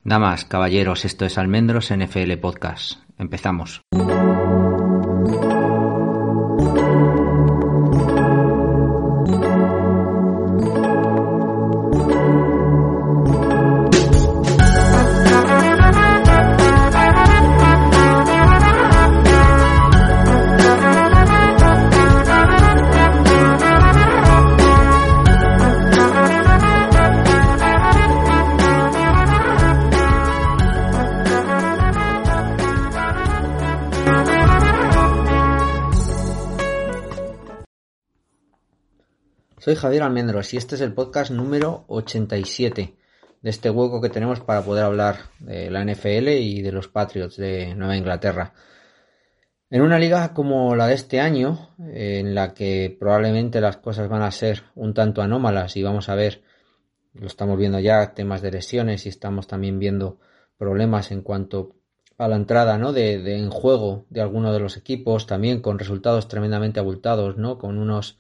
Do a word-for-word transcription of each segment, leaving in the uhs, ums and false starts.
Damas, caballeros, esto es Almendros N F L Podcast. Empezamos. Soy Javier Almendros y este es el podcast número ochenta y siete de este hueco que tenemos para poder hablar de la N F L y de los Patriots de Nueva Inglaterra. En una liga como la de este año, en la que probablemente las cosas van a ser un tanto anómalas y vamos a ver, lo estamos viendo ya, temas de lesiones y estamos también viendo problemas en cuanto a la entrada, ¿no? de, de en juego de algunos de los equipos, también con resultados tremendamente abultados, ¿no? Con unos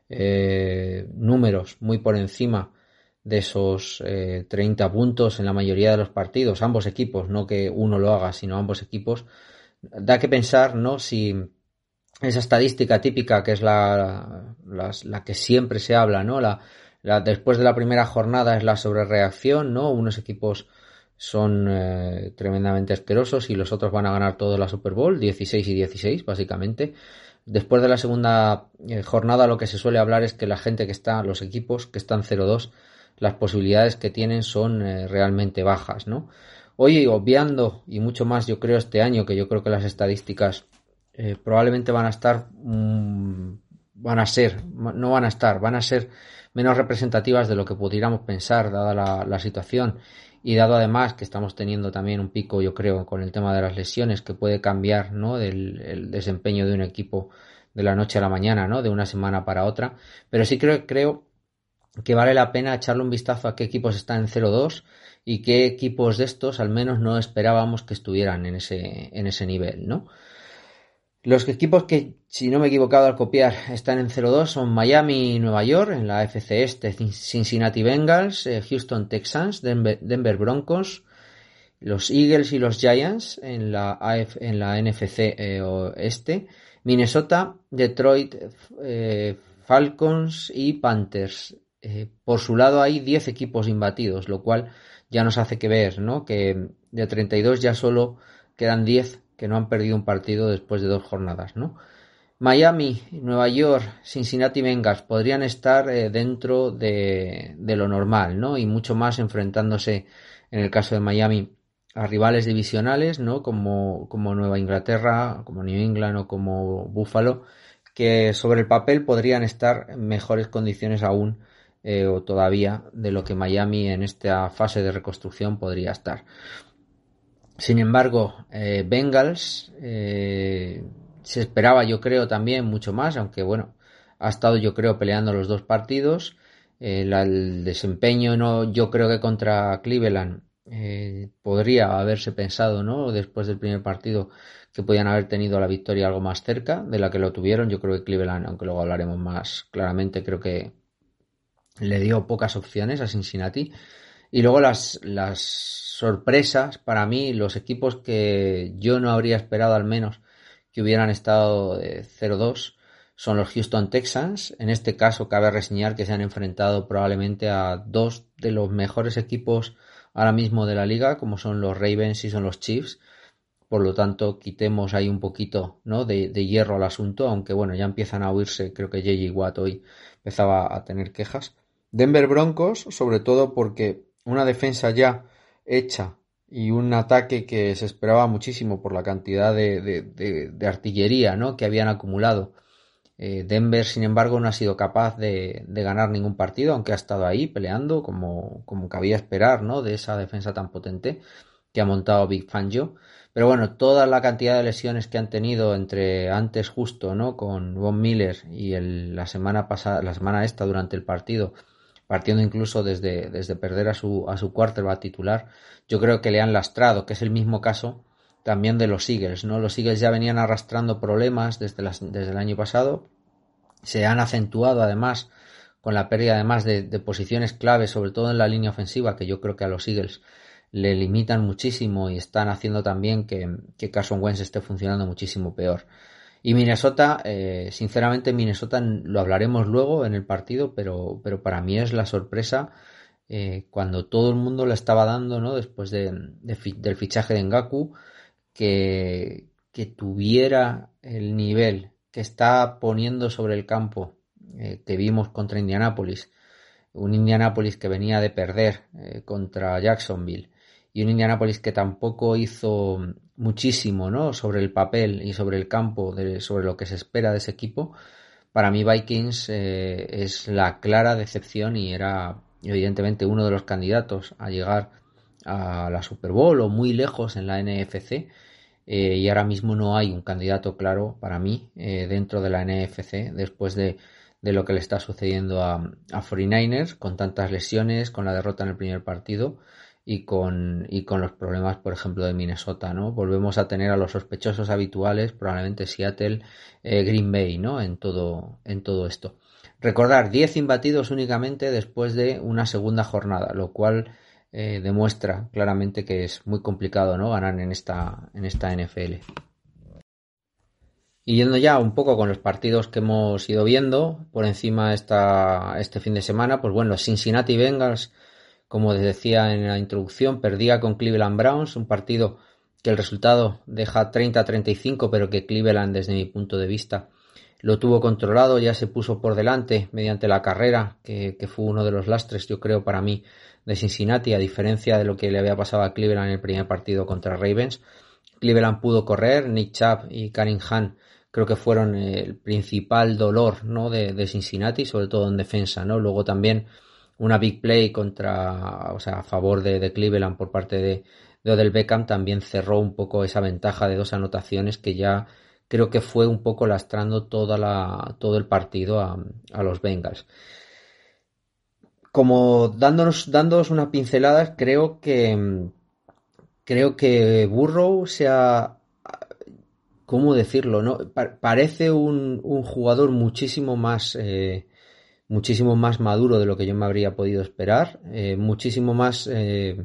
Eh, números muy por encima de esos eh, treinta puntos en la mayoría de los partidos, ambos equipos, no que uno lo haga, sino ambos equipos. Da que pensar, ¿no? Si esa estadística típica que es la, la, la que siempre se habla, ¿no? La, la, después de la primera jornada es la sobrereacción, ¿no? Unos equipos son eh, tremendamente asquerosos y los otros van a ganar toda la Super Bowl, dieciséis y dieciséis básicamente. Después de la segunda eh, jornada lo que se suele hablar es que la gente que está, los equipos que están cero dos, las posibilidades que tienen son eh, realmente bajas, ¿no? Hoy, obviando, y mucho más yo creo este año, que yo creo que las estadísticas eh, probablemente van a estar, mmm, van a ser, no van a estar, van a ser menos representativas de lo que pudiéramos pensar, dada la, la situación. Y dado además que estamos teniendo también un pico, yo creo, con el tema de las lesiones, que puede cambiar, ¿no? Del el desempeño de un equipo de la noche a la mañana, ¿no? De una semana para otra. Pero sí creo, creo que vale la pena echarle un vistazo a qué equipos están en cero dos y qué equipos de estos al menos no esperábamos que estuvieran en ese, en ese nivel, ¿no? Los equipos que, si no me he equivocado al copiar, están en cero dos son Miami y Nueva York, en la A F C Este, Cincinnati Bengals, eh, Houston Texans, Denver, Denver Broncos, los Eagles y los Giants en la, A F, en la N F C eh, Oeste, Minnesota, Detroit, eh, Falcons y Panthers. Eh, por su lado hay diez equipos imbatidos, lo cual ya nos hace que ver, ¿no? Que de treinta y dos ya solo quedan diez que no han perdido un partido después de dos jornadas, ¿no? Miami, Nueva York, Cincinnati Bengals podrían estar eh, dentro de, de lo normal, ¿no? Y mucho más enfrentándose, en el caso de Miami, a rivales divisionales, ¿no? Como, como Nueva Inglaterra, como New England o como Buffalo, que sobre el papel podrían estar en mejores condiciones aún eh, o todavía de lo que Miami en esta fase de reconstrucción podría estar. Sin embargo, eh, Bengals eh, se esperaba, yo creo, también mucho más, aunque bueno, ha estado, yo creo, peleando los dos partidos. Eh, la, el desempeño, no, yo creo que contra Cleveland eh, podría haberse pensado, ¿no? Después del primer partido, que podían haber tenido la victoria algo más cerca de la que lo tuvieron. Yo creo que Cleveland, aunque luego hablaremos más claramente, creo que le dio pocas opciones a Cincinnati. Y luego las, las sorpresas, para mí, los equipos que yo no habría esperado al menos que hubieran estado de cero dos son los Houston Texans. En este caso cabe reseñar que se han enfrentado probablemente a dos de los mejores equipos ahora mismo de la liga, como son los Ravens y son los Chiefs. Por lo tanto, quitemos ahí un poquito, ¿no? de, de hierro al asunto, aunque bueno, ya empiezan a oírse, creo que J J Watt hoy empezaba a tener quejas. Denver Broncos, sobre todo porque una defensa ya hecha y un ataque que se esperaba muchísimo por la cantidad de, de, de, de artillería, ¿no? que habían acumulado. Eh, Denver, sin embargo, no ha sido capaz de, de ganar ningún partido, aunque ha estado ahí peleando como, como cabía esperar, ¿no? de esa defensa tan potente que ha montado Vic Fangio. Pero bueno, toda la cantidad de lesiones que han tenido entre antes justo, ¿no? con Von Miller y el, la semana pasada, la semana esta durante el partido, partiendo incluso desde, desde perder a su, a su quarterback titular, yo creo que le han lastrado, que es el mismo caso también de los Eagles, ¿no? Los Eagles ya venían arrastrando problemas desde, las, desde el año pasado, se han acentuado además con la pérdida además de, de posiciones clave, sobre todo en la línea ofensiva, que yo creo que a los Eagles le limitan muchísimo y están haciendo también que, que Carson Wentz esté funcionando muchísimo peor. Y Minnesota, eh, sinceramente Minnesota lo hablaremos luego en el partido, pero, pero para mí es la sorpresa eh, cuando todo el mundo le estaba dando, ¿no? Después de, de, del fichaje de Ngakoue, que, que tuviera el nivel que está poniendo sobre el campo eh, que vimos contra Indianapolis, un Indianapolis que venía de perder eh, contra Jacksonville y un Indianapolis que tampoco hizo muchísimo, ¿no? Sobre el papel y sobre el campo, de, sobre lo que se espera de ese equipo. Para mí Vikings eh, es la clara decepción y era evidentemente uno de los candidatos a llegar a la Super Bowl o muy lejos en la N F C. Eh, y ahora mismo no hay un candidato claro para mí eh, dentro de la N F C después de, de lo que le está sucediendo a, a cuarenta y nueve ers con tantas lesiones, con la derrota en el primer partido y con, y con los problemas, por ejemplo, de Minnesota, ¿no? Volvemos a tener a los sospechosos habituales, probablemente Seattle, eh, Green Bay, ¿no? En todo, en todo esto. Recordar, diez imbatidos únicamente después de una segunda jornada, lo cual Eh, demuestra claramente que es muy complicado, ¿no? Ganar en esta, en esta N F L. Y yendo ya un poco con los partidos que hemos ido viendo por encima esta, este fin de semana, pues bueno, Cincinnati Bengals, como les decía en la introducción, perdía con Cleveland Browns, un partido que el resultado deja treinta a treinta y cinco, pero que Cleveland, desde mi punto de vista, lo tuvo controlado, ya se puso por delante mediante la carrera, que, que fue uno de los lastres, yo creo, para mí, de Cincinnati, a diferencia de lo que le había pasado a Cleveland en el primer partido contra Ravens. Cleveland pudo correr, Nick Chubb y Karim Hunt creo que fueron el principal dolor, ¿no? de, de Cincinnati, sobre todo en defensa, ¿no? Luego también una big play contra, o sea, a favor de, de Cleveland por parte de, de Odell Beckham también cerró un poco esa ventaja de dos anotaciones que ya creo que fue un poco lastrando toda la, todo el partido a, a los Bengals. Como dándonos, dándonos unas pinceladas, creo que creo que Burrow se ha, ¿cómo decirlo? ¿No? Pa- parece un, un jugador muchísimo más eh, muchísimo más maduro de lo que yo me habría podido esperar, eh, muchísimo más eh,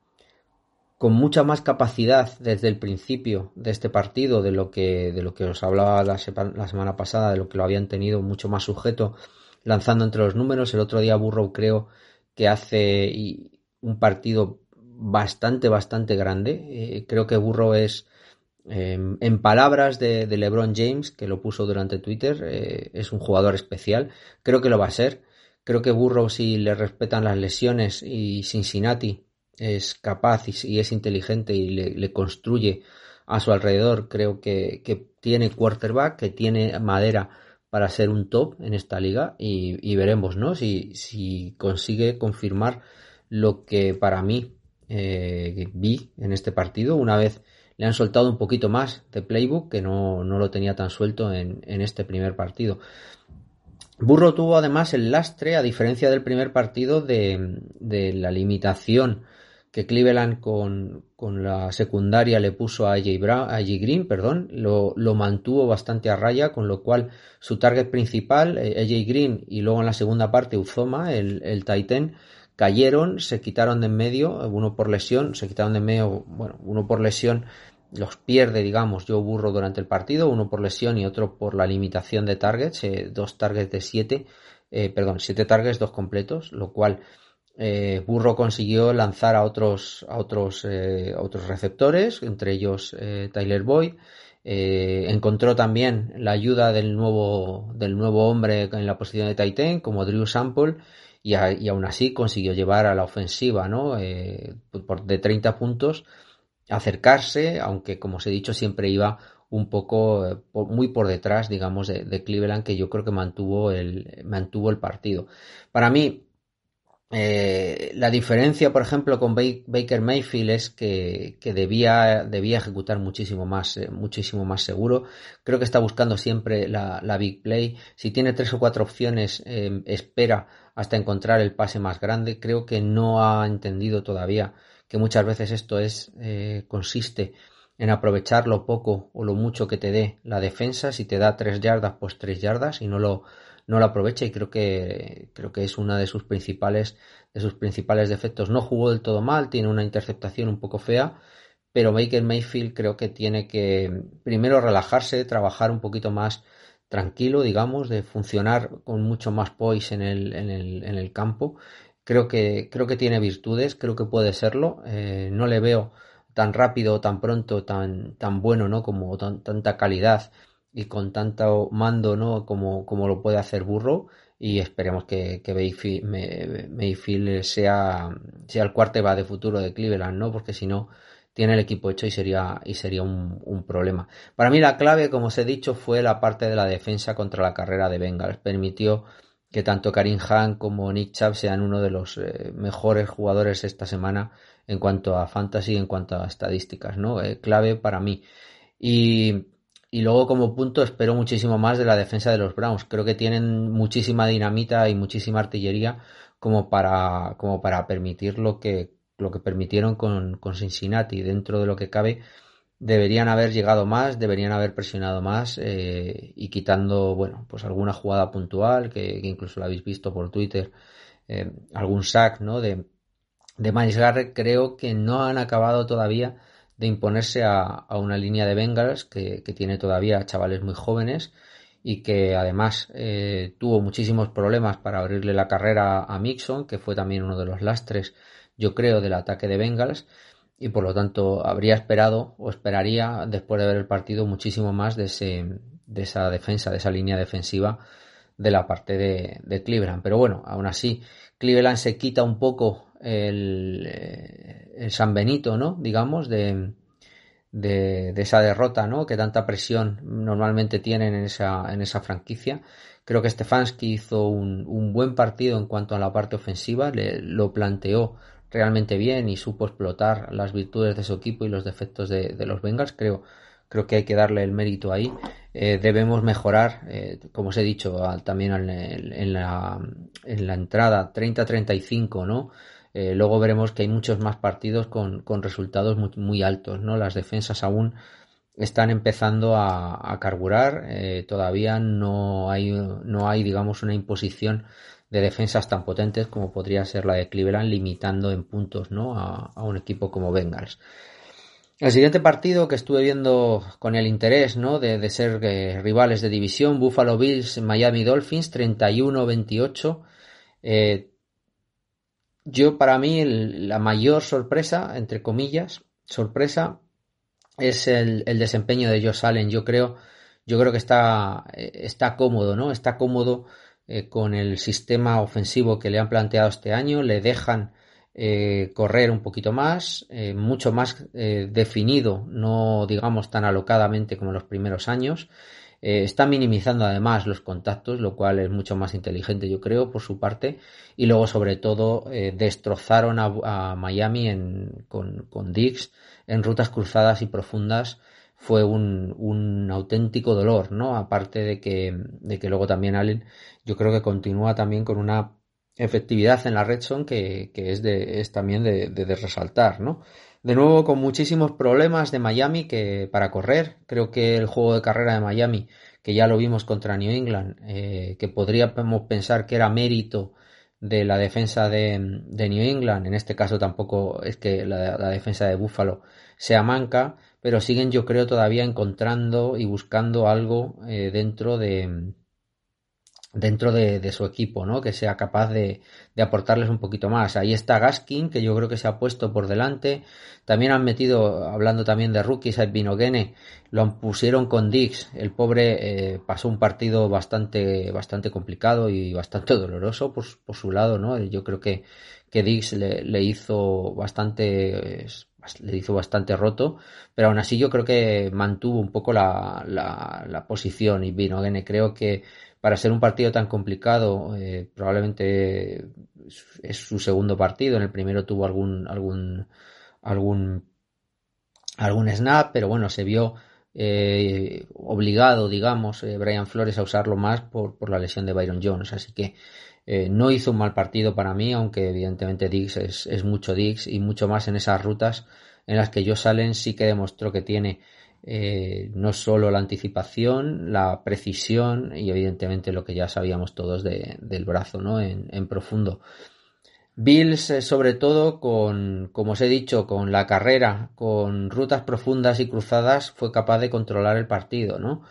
con mucha más capacidad desde el principio de este partido de lo que de lo que os hablaba la, sepa, la semana pasada, de lo que lo habían tenido mucho más sujeto lanzando entre los números. El otro día Burrow creo que hace un partido bastante bastante grande. Eh, creo que Burrow es eh, en palabras de, de LeBron James, que lo puso durante Twitter, eh, es un jugador especial. Creo que lo va a ser. Creo que Burrow, si le respetan las lesiones y Cincinnati es capaz y, y es inteligente y le, le construye a su alrededor, creo que, que tiene quarterback, que tiene madera para ser un top en esta liga y, y veremos, ¿no? Si, si consigue confirmar lo que para mí eh, vi en este partido, una vez le han soltado un poquito más de playbook, que no, no lo tenía tan suelto en, en este primer partido. Burrow tuvo además el lastre, a diferencia del primer partido, de, de la limitación que Cleveland con, con la secundaria le puso a A J, Brown, a A J Green, perdón, lo, lo mantuvo bastante a raya, con lo cual su target principal, eh, A J Green, y luego en la segunda parte Uzoma, el, el tight end, cayeron, se quitaron de en medio, uno por lesión, se quitaron de en medio, bueno, uno por lesión los pierde, digamos, Joe Burrow durante el partido, uno por lesión y otro por la limitación de targets, eh, dos targets de siete, eh, perdón, siete targets, dos completos, lo cual eh, Burrow consiguió lanzar a otros a otros eh, a otros receptores, entre ellos eh, Tyler Boyd. Eh, encontró también la ayuda del nuevo del nuevo hombre en la posición de tight end, como Drew Sample, y, a, y aún así consiguió llevar a la ofensiva, ¿no? Eh, por, de treinta puntos, acercarse, aunque como os he dicho siempre iba un poco eh, por, muy por detrás, digamos, de, de Cleveland, que yo creo que mantuvo el mantuvo el partido. Para mí eh, la diferencia, por ejemplo, con Baker Mayfield es que, que debía, debía ejecutar muchísimo más, eh, muchísimo más seguro. Creo que está buscando siempre la, la big play. Si tiene tres o cuatro opciones, eh, espera hasta encontrar el pase más grande. Creo que no ha entendido todavía que muchas veces esto es eh, consiste en aprovechar lo poco o lo mucho que te dé la defensa. Si te da tres yardas, pues tres yardas, y no lo no lo aprovecha y creo que creo que es una de sus principales de sus principales defectos. No jugó del todo mal, tiene una interceptación un poco fea, pero Baker Mayfield creo que tiene que primero relajarse, trabajar un poquito más tranquilo, digamos, de funcionar con mucho más poise en el, en el, en el campo. Creo que, creo que tiene virtudes, creo que puede serlo. Eh, no le veo tan rápido, tan pronto, tan, tan bueno, ¿no? Como tan, tanta calidad y con tanto mando, ¿no? Como, como lo puede hacer Burrow. Y esperemos que, que Mayfield, Mayfield sea, sea el quarterback de futuro de Cleveland, ¿no? Porque si no, tiene el equipo hecho y sería, y sería un, un problema. Para mí la clave, como os he dicho, fue la parte de la defensa contra la carrera de Bengals. Permitió que tanto Kareem Hunt como Nick Chubb sean uno de los eh, mejores jugadores esta semana en cuanto a fantasy, en cuanto a estadísticas, ¿no? Eh, clave para mí. Y, y luego como punto espero muchísimo más de la defensa de los Browns. Creo que tienen muchísima dinamita y muchísima artillería como para, como para permitir lo que, lo que permitieron con, con Cincinnati. Dentro de lo que cabe, deberían haber llegado más, deberían haber presionado más eh, y quitando, bueno, pues alguna jugada puntual que, que incluso la habéis visto por Twitter, eh, algún sack, ¿no? De, de Myles Garrett, creo que no han acabado todavía de imponerse a, a una línea de Bengals que, que tiene todavía chavales muy jóvenes y que además eh, tuvo muchísimos problemas para abrirle la carrera a Mixon, que fue también uno de los lastres, yo creo, del ataque de Bengals, y por lo tanto habría esperado o esperaría después de ver el partido muchísimo más de, ese, de esa defensa, de esa línea defensiva de la parte de, de Cleveland. Pero bueno, aún así Cleveland se quita un poco el, el San Benito, ¿no? Digamos, de, de, de esa derrota, ¿no? Que tanta presión normalmente tienen en esa, en esa franquicia. Creo que Stefanski hizo un, un buen partido en cuanto a la parte ofensiva, le, lo planteó realmente bien y supo explotar las virtudes de su equipo y los defectos de, de los Bengals. Creo, creo que hay que darle el mérito ahí. Eh, debemos mejorar, eh, como os he dicho a, también en, en, la, en la entrada treinta a treinta y cinco, ¿no? Eh, luego veremos que hay muchos más partidos con, con resultados muy, muy altos, ¿no? Las defensas aún están empezando a, a carburar, eh, todavía no hay, no hay, digamos, una imposición de defensas tan potentes como podría ser la de Cleveland, limitando en puntos, ¿no? a, a un equipo como Bengals. El siguiente partido que estuve viendo con el interés, ¿no? de, de ser eh, rivales de división, Buffalo Bills, Miami Dolphins, treinta y uno a veintiocho. Eh, yo, para mí, el, la mayor sorpresa, entre comillas, sorpresa, es el, el desempeño de Josh Allen. Yo creo, yo creo que está, está cómodo, ¿no? Está cómodo eh, con el sistema ofensivo que le han planteado este año. Le dejan eh, correr un poquito más, eh, mucho más eh, definido, no digamos tan alocadamente como en los primeros años. Eh, está minimizando además los contactos, lo cual es mucho más inteligente, yo creo, por su parte. Y luego, sobre todo, eh, destrozaron a, a Miami en, con, con Diggs en rutas cruzadas y profundas. Fue un, un auténtico dolor, ¿no? Aparte de que, de que luego también Allen, yo creo que continúa también con una efectividad en la red zone que, que es, de, es también de, de, de resaltar, ¿no? De nuevo con muchísimos problemas de Miami que para correr. Creo que el juego de carrera de Miami, que ya lo vimos contra New England, eh, que podríamos pensar que era mérito de la defensa de, de New England, en este caso tampoco es que la, la defensa de Buffalo sea manca, pero siguen, yo creo, todavía encontrando y buscando algo eh, dentro de dentro de, de su equipo, ¿no? Que sea capaz de, de aportarles un poquito más. Ahí está Gaskin, que yo creo que se ha puesto por delante. También han metido, hablando también de rookies, a Binogene, lo pusieron con Diggs. El pobre eh, pasó un partido bastante, bastante complicado y bastante doloroso por, por su lado, ¿no? Yo creo que, que Diggs le, le hizo bastante, le hizo bastante roto, pero aún así yo creo que mantuvo un poco la, la, la posición y Binogene creo que para ser un partido tan complicado, eh, probablemente es su segundo partido. En el primero tuvo algún algún algún algún snap, pero bueno, se vio eh, obligado, digamos, eh, Brian Flores a usarlo más por, por la lesión de Byron Jones. Así que eh, no hizo un mal partido para mí, aunque evidentemente Diggs es, es mucho Diggs y mucho más en esas rutas en las que Josh Allen sí que demostró que tiene Eh, no solo la anticipación, la precisión y evidentemente lo que ya sabíamos todos de, del brazo, ¿no? En, en profundo. Bills, eh, sobre todo, con, como os he dicho, con la carrera, con rutas profundas y cruzadas, fue capaz de controlar el partido, ¿no?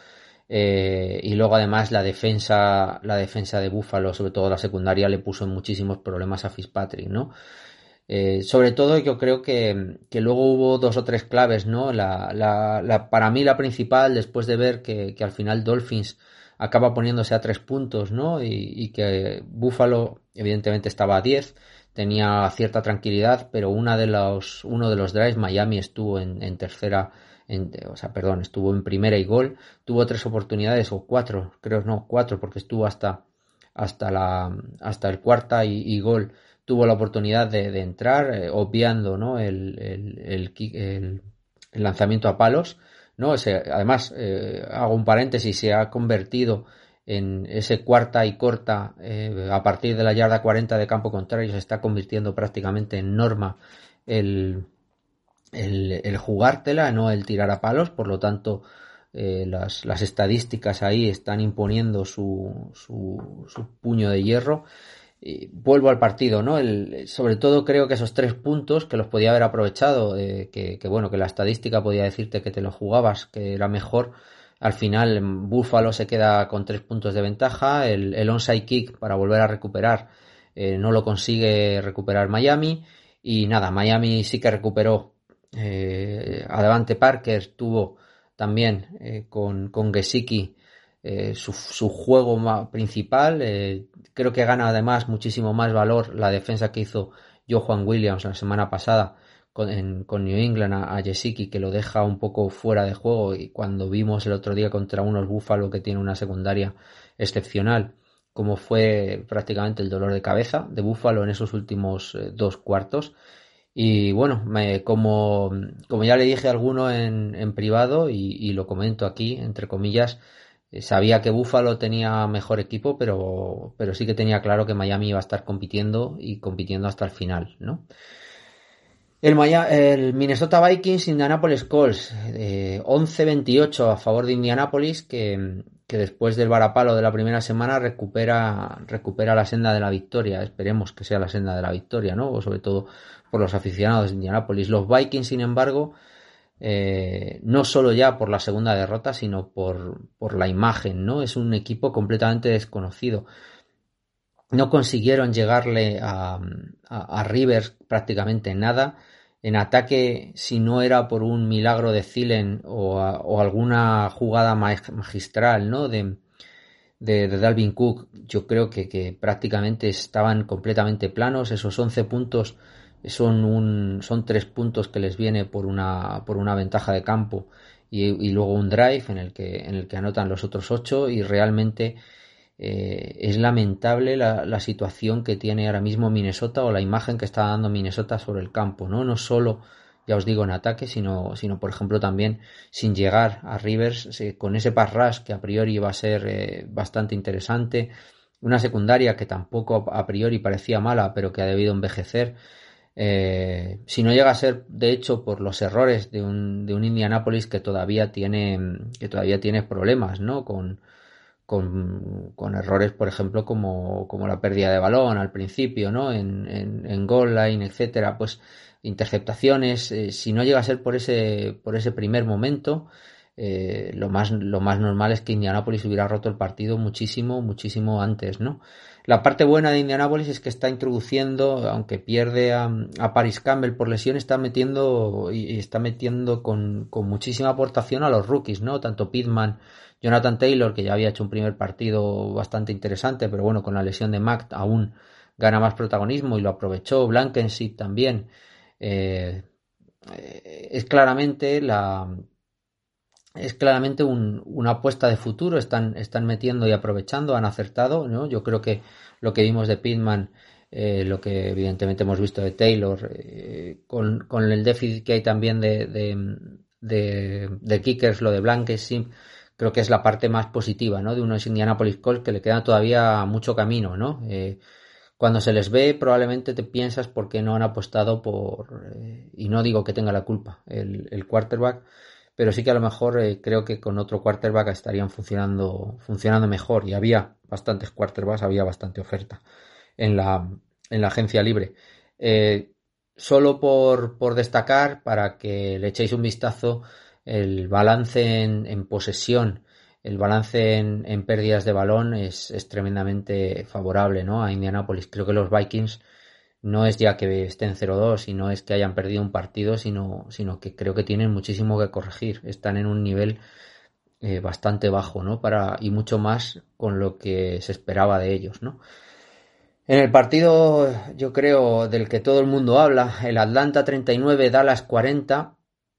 Eh, y luego además la defensa, la defensa de Buffalo, sobre todo la secundaria, le puso en muchísimos problemas a Fitzpatrick, ¿no? Eh, sobre todo yo creo que, que luego hubo dos o tres claves, ¿no? La, la, la, para mí la principal, después de ver que, que al final Dolphins acaba poniéndose a tres puntos, ¿no? Y, y que Buffalo evidentemente estaba a diez, tenía cierta tranquilidad, pero una de los, uno de los drives, Miami estuvo en, en tercera, en, o sea, perdón, estuvo en primera y gol, tuvo tres oportunidades, o cuatro, creo no, cuatro, porque estuvo hasta, hasta la, hasta el cuarta y, y gol, tuvo la oportunidad de, de entrar, eh, obviando, ¿no? el, el, el, el, el lanzamiento a palos, ¿no? Ese, además, eh, hago un paréntesis, se ha convertido en ese cuarta y corta eh, a partir de la yarda cuarenta de campo contrario, se está convirtiendo prácticamente en norma el, el, el jugártela, no el tirar a palos, por lo tanto eh, las, las estadísticas ahí están imponiendo su, su, su puño de hierro. Y vuelvo al partido, ¿no? El, sobre todo creo que esos tres puntos que los podía haber aprovechado, eh, que, que bueno, que la estadística podía decirte que te lo jugabas, que era mejor. Al final Buffalo se queda con tres puntos de ventaja, el, el onside kick para volver a recuperar eh, no lo consigue recuperar Miami y nada, Miami sí que recuperó. Eh, Adavante Parker tuvo también eh, con, con Gesicki eh, su, su juego principal, eh, creo que gana además muchísimo más valor la defensa que hizo Johan Williams la semana pasada con, en, con New England a, a Gesicki, que lo deja un poco fuera de juego, y cuando vimos el otro día contra unos Buffalo que tiene una secundaria excepcional, como fue prácticamente el dolor de cabeza de Buffalo en esos últimos eh, dos cuartos. Y bueno, me, como, como ya le dije a alguno en, en privado y, y lo comento aquí, entre comillas, eh, sabía que Buffalo tenía mejor equipo, pero, pero sí que tenía claro que Miami iba a estar compitiendo y compitiendo hasta el final, ¿no? El, Maya, el Minnesota Vikings, Indianapolis Colts, eh, once veintiocho a favor de Indianapolis, que, que después del varapalo de la primera semana recupera, recupera la senda de la victoria. Esperemos que sea la senda de la victoria, ¿no? O sobre todo por los aficionados de Indianapolis. Los Vikings, sin embargo, eh, no solo ya por la segunda derrota, sino por, por la imagen, ¿no? Es un equipo completamente desconocido. No consiguieron llegarle a, a, a Rivers prácticamente nada. En ataque, si no era por un milagro de Thielen o, a, o alguna jugada magistral, ¿no? de, de, de Dalvin Cook, yo creo que, que prácticamente estaban completamente planos. Esos once puntos son un son tres puntos que les viene por una por una ventaja de campo y, y luego un drive en el que en el que anotan los otros ocho, y realmente eh, es lamentable la, la situación que tiene ahora mismo Minnesota, o la imagen que está dando Minnesota sobre el campo, no no solo, ya os digo, en ataque, sino sino por ejemplo también sin llegar a Rivers, eh, con ese pass rush que a priori va a ser eh, bastante interesante, una secundaria que tampoco a priori parecía mala, pero que ha debido envejecer. Eh, si no llega a ser, de hecho, por los errores de un, de un Indianapolis que todavía tiene que todavía tiene problemas, ¿no? Con, con, con errores, por ejemplo, como, como la pérdida de balón al principio, ¿no? En, en, en goal line, etcétera, pues interceptaciones. Eh, si no llega a ser por ese, por ese primer momento, eh, lo más, lo más normal es que Indianapolis hubiera roto el partido muchísimo, muchísimo antes, ¿no? La parte buena de Indianapolis es que está introduciendo, aunque pierde a, a Paris Campbell por lesión, está metiendo y está metiendo con, con muchísima aportación a los rookies, ¿no? Tanto Pittman, Jonathan Taylor, que ya había hecho un primer partido bastante interesante, pero bueno, con la lesión de Mack aún gana más protagonismo y lo aprovechó. Blankenship también. Eh, es claramente la es claramente un, una apuesta de futuro. Están, están metiendo y aprovechando, han acertado, ¿no? Yo creo que lo que vimos de Pittman, eh, lo que evidentemente hemos visto de Taylor, eh, con, con el déficit que hay también de, de, de, de kickers, lo de Blankenship, creo que es la parte más positiva, ¿no? De unos Indianapolis Colts que le queda todavía mucho camino, ¿no? Eh, cuando se les ve, probablemente te piensas por qué no han apostado por, eh, y no digo que tenga la culpa el, el quarterback, pero sí que a lo mejor eh, creo que con otro quarterback estarían funcionando, funcionando mejor, y había bastantes quarterbacks, había bastante oferta en la, en la agencia libre. Eh, solo por, por destacar, para que le echéis un vistazo, el balance en, en posesión, el balance en, en pérdidas de balón es, es tremendamente favorable, ¿no?, a Indianapolis. Creo que los Vikings no es ya que estén cero dos y no es que hayan perdido un partido, sino, sino que creo que tienen muchísimo que corregir. Están en un nivel eh, bastante bajo, ¿no?, para, y mucho más con lo que se esperaba de ellos, ¿no? En el partido, yo creo, del que todo el mundo habla, el Atlanta treinta y nueve, Dallas cuarenta.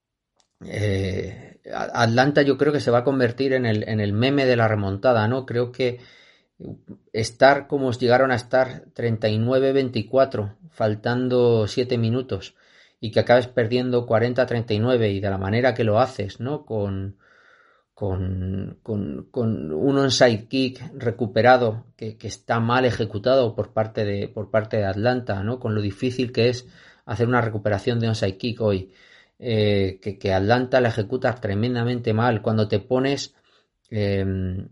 Eh, Atlanta yo creo que se va a convertir en el, en el meme de la remontada, ¿no? Creo que estar como llegaron a estar treinta y nueve veinticuatro, faltando siete minutos, y que acabes perdiendo cuarenta a treinta y nueve, y de la manera que lo haces, ¿no? Con, con, con, con un onside kick recuperado que, que está mal ejecutado por parte de, por parte de Atlanta, ¿no? Con lo difícil que es hacer una recuperación de onside kick hoy. Eh, que, que Atlanta la ejecuta tremendamente mal. Cuando te pones eh,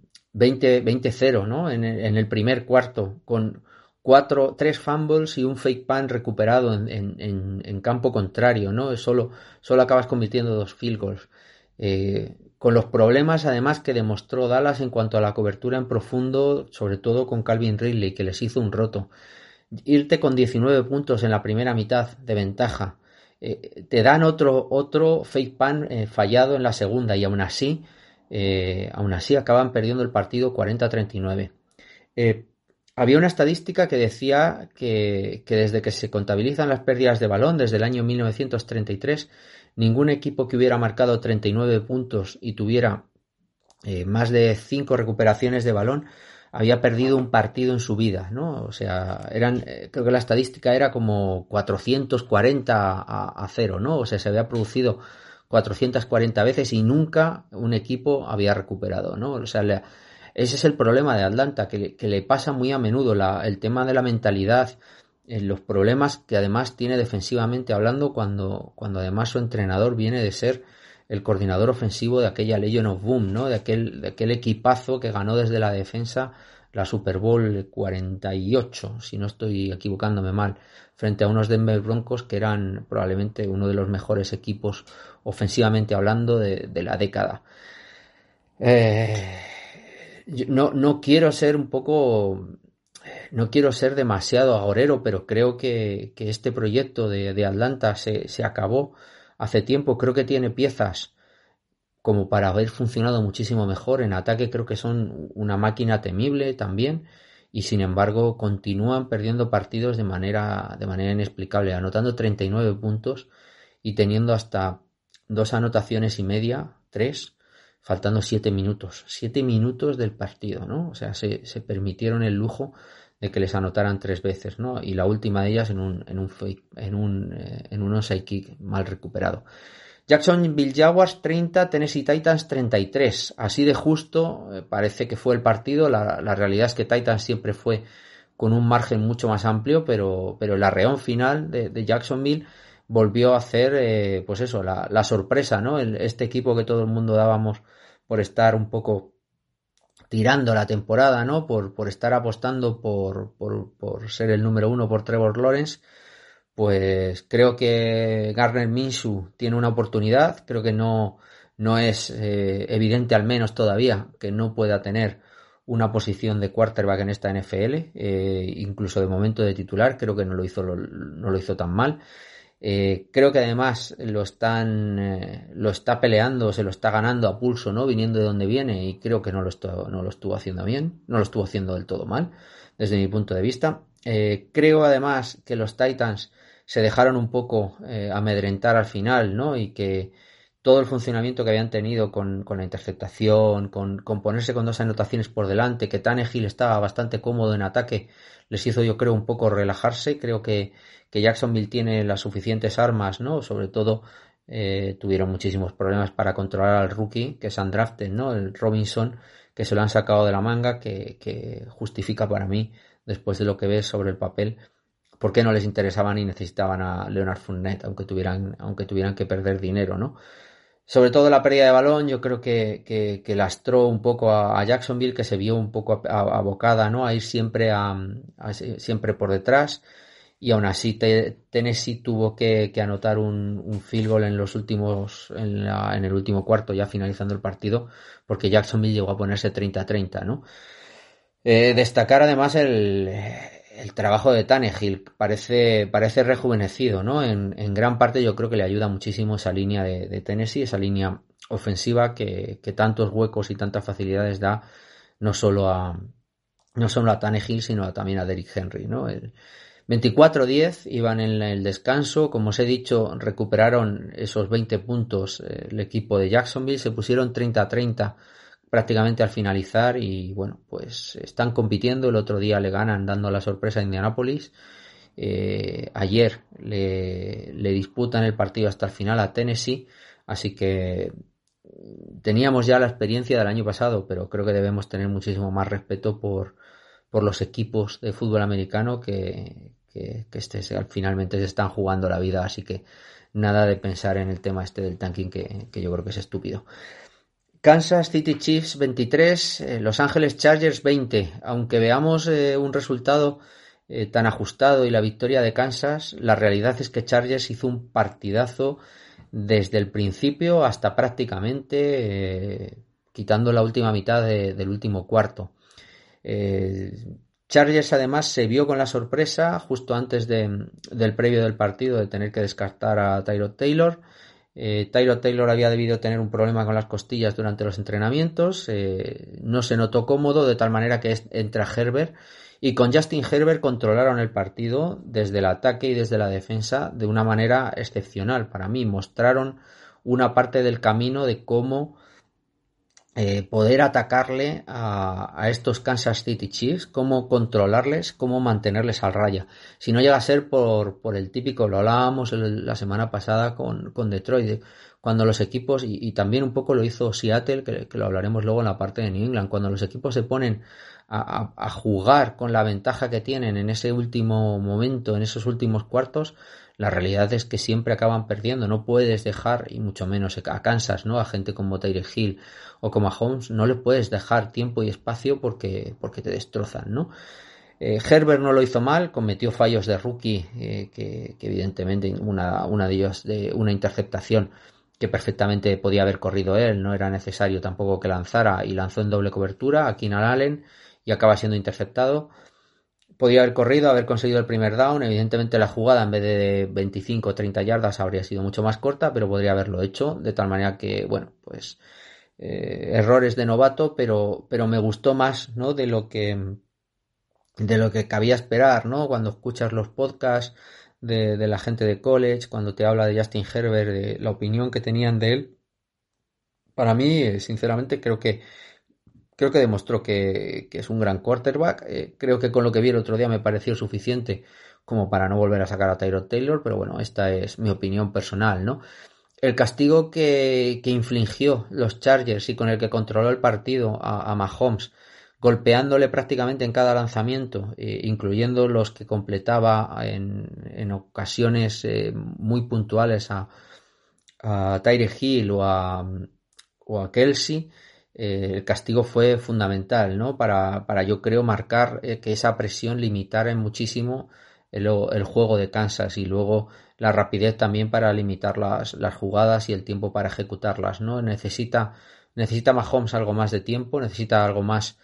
veinte cero, ¿no?, en el, en el primer cuarto, con cuatro, tres fumbles y un fake punt recuperado en, en, en campo contrario, ¿no? Solo, solo acabas convirtiendo dos field goals. Eh, con los problemas además que demostró Dallas en cuanto a la cobertura en profundo, sobre todo con Calvin Ridley, que les hizo un roto. Irte con diecinueve puntos en la primera mitad de ventaja, eh, te dan otro, otro fake punt eh, fallado en la segunda, y aún así, eh, aún así acaban perdiendo el partido cuarenta a treinta y nueve. Eh, había una estadística que decía que, que desde que se contabilizan las pérdidas de balón, desde el año mil novecientos treinta y tres, ningún equipo que hubiera marcado treinta y nueve puntos y tuviera eh, más de cinco recuperaciones de balón había perdido un partido en su vida, ¿no? O sea, eran, eh, creo que la estadística era como cuatrocientos cuarenta a, a cero, ¿no? O sea, se había producido cuatrocientas cuarenta veces y nunca un equipo había recuperado, ¿no? O sea, le, ese es el problema de Atlanta, que, que le pasa muy a menudo, la, el tema de la mentalidad, eh, los problemas que además tiene defensivamente hablando, cuando, cuando además su entrenador viene de ser el coordinador ofensivo de aquella Legion of Boom, ¿no? De aquel, de aquel equipazo que ganó desde la defensa la Super Bowl cuarenta y ocho, si no estoy equivocándome mal, frente a unos Denver Broncos que eran probablemente uno de los mejores equipos ofensivamente hablando de, de la década. Eh, no, no quiero ser un poco... No quiero ser demasiado agorero, pero creo que, que este proyecto de, de Atlanta se, se acabó hace tiempo. Creo que tiene piezas como para haber funcionado muchísimo mejor. En ataque creo que son una máquina temible también, y sin embargo continúan perdiendo partidos de manera, de manera inexplicable, anotando treinta y nueve puntos y teniendo hasta dos anotaciones y media, tres, faltando siete minutos, siete minutos del partido, ¿no? O sea, se, se permitieron el lujo de que les anotaran tres veces, ¿no? Y la última de ellas en un, en un fake, en un, eh, en un onside kick mal recuperado. Jacksonville Jaguars treinta, Tennessee Titans treinta y tres. Así de justo eh, parece que fue el partido. La, la realidad es que Titans siempre fue con un margen mucho más amplio, pero, pero el arreón final de, de Jacksonville volvió a hacer, eh, pues eso, la, la sorpresa, ¿no? El, este equipo que todo el mundo dábamos por estar un poco tirando la temporada, ¿no? Por, por estar apostando por, por, por ser el número uno por Trevor Lawrence. Pues creo que Gardner Minshew tiene una oportunidad. Creo que no, no es eh, evidente, al menos todavía, que no pueda tener una posición de quarterback en esta N F L, eh, incluso de momento de titular. Creo que no lo hizo, lo, no lo hizo tan mal. Eh, creo que además lo están eh, lo está peleando, se lo está ganando a pulso, ¿no? Viniendo de donde viene, y creo que no lo, estuvo, no lo estuvo haciendo bien, no lo estuvo haciendo del todo mal, desde mi punto de vista. Eh, creo además que los Titans se dejaron un poco eh, amedrentar al final, ¿no? Y que todo el funcionamiento que habían tenido con, con la interceptación, con, con ponerse con dos anotaciones por delante, que Tannehill estaba bastante cómodo en ataque, les hizo, yo creo, un poco relajarse. Creo que, que Jacksonville tiene las suficientes armas, ¿no? Sobre todo eh, tuvieron muchísimos problemas para controlar al rookie, que es undrafted, ¿no? El Robinson, que se lo han sacado de la manga, que, que justifica para mí, después de lo que ves sobre el papel, por qué no les interesaban y necesitaban a Leonard Fournette, aunque tuvieran, aunque tuvieran que perder dinero, ¿no? Sobre todo la pérdida de balón, yo creo que, que, que lastró un poco a, a Jacksonville, que se vio un poco abocada, ¿no? A ir siempre, a, a, siempre por detrás. Y aún así te, Tennessee tuvo que, que anotar un, un field goal en los últimos en, la, en el último cuarto, ya finalizando el partido, porque Jacksonville llegó a ponerse treinta a treinta, ¿no? Eh, destacar además el, el trabajo de Tannehill, parece, parece rejuvenecido, ¿no? En, en gran parte yo creo que le ayuda muchísimo esa línea de, de Tennessee, esa línea ofensiva que, que tantos huecos y tantas facilidades da no solo a no solo a Tannehill, sino también a Derrick Henry, ¿no? El veinticuatro diez iban en el descanso, como os he dicho, recuperaron esos veinte puntos eh, el equipo de Jacksonville, se pusieron treinta a treinta prácticamente al finalizar y bueno, pues están compitiendo. El otro día le ganan dando la sorpresa a Indianapolis. Eh, ayer le, le disputan el partido hasta el final a Tennessee, así que teníamos ya la experiencia del año pasado, pero creo que debemos tener muchísimo más respeto por, por los equipos de fútbol americano que, que, que este, finalmente se están jugando la vida, así que nada de pensar en el tema este del tanking que, que yo creo que es estúpido. Kansas City Chiefs veintitrés, eh, Los Ángeles Chargers veinte. Aunque veamos eh, un resultado eh, tan ajustado y la victoria de Kansas, la realidad es que Chargers hizo un partidazo desde el principio hasta prácticamente eh, quitando la última mitad de, del último cuarto. Eh, Chargers además se vio con la sorpresa justo antes de, del previo del partido de tener que descartar a Tyrod Taylor. Eh, Tyrod Taylor había debido tener un problema con las costillas durante los entrenamientos, eh, no se notó cómodo, de tal manera que entra Herbert, y con Justin Herbert controlaron el partido desde el ataque y desde la defensa de una manera excepcional. Para mí mostraron una parte del camino de cómo eh, poder atacarle a, a estos Kansas City Chiefs, cómo controlarles, cómo mantenerles al raya. Si no llega a ser por, por el típico, lo hablábamos el, la semana pasada con, con Detroit, cuando los equipos, y, y también un poco lo hizo Seattle, que, que lo hablaremos luego en la parte de New England, cuando los equipos se ponen a, a, a jugar con la ventaja que tienen en ese último momento, en esos últimos cuartos, la realidad es que siempre acaban perdiendo. No puedes dejar, y mucho menos a Kansas, ¿no? A gente como Tyreek Hill o como a Holmes, no le puedes dejar tiempo y espacio porque, porque te destrozan, ¿no? Eh, Herbert no lo hizo mal, cometió fallos de rookie, eh, que, que evidentemente una, una de ellos, de una interceptación que perfectamente podía haber corrido él, no era necesario tampoco que lanzara, y lanzó en doble cobertura a Keenan Allen y acaba siendo interceptado. Podía haber corrido, haber conseguido el primer down. Evidentemente la jugada en vez de veinticinco o treinta yardas habría sido mucho más corta, pero podría haberlo hecho de tal manera que, bueno, pues eh, errores de novato, pero, pero me gustó más, ¿no? De lo que de lo que cabía esperar, ¿no? Cuando escuchas los podcasts de, de la gente de college, cuando te habla de Justin Herbert, de la opinión que tenían de él. Para mí, sinceramente, creo que Creo que demostró que, que es un gran quarterback. Eh, creo que con lo que vi el otro día me pareció suficiente como para no volver a sacar a Tyrod Taylor, pero bueno, esta es mi opinión personal, ¿no? El castigo que, que infligió los Chargers y con el que controló el partido a, a Mahomes, golpeándole prácticamente en cada lanzamiento, eh, incluyendo los que completaba en, en ocasiones eh, muy puntuales a, a Tyreek Hill o a, o a Kelsey, eh, el castigo fue fundamental, ¿no? Para, para yo creo marcar eh, que esa presión limitara muchísimo el, el juego de Kansas, y luego la rapidez también para limitar las, las jugadas y el tiempo para ejecutarlas, ¿no? Necesita, necesita Mahomes algo más de tiempo, necesita algo más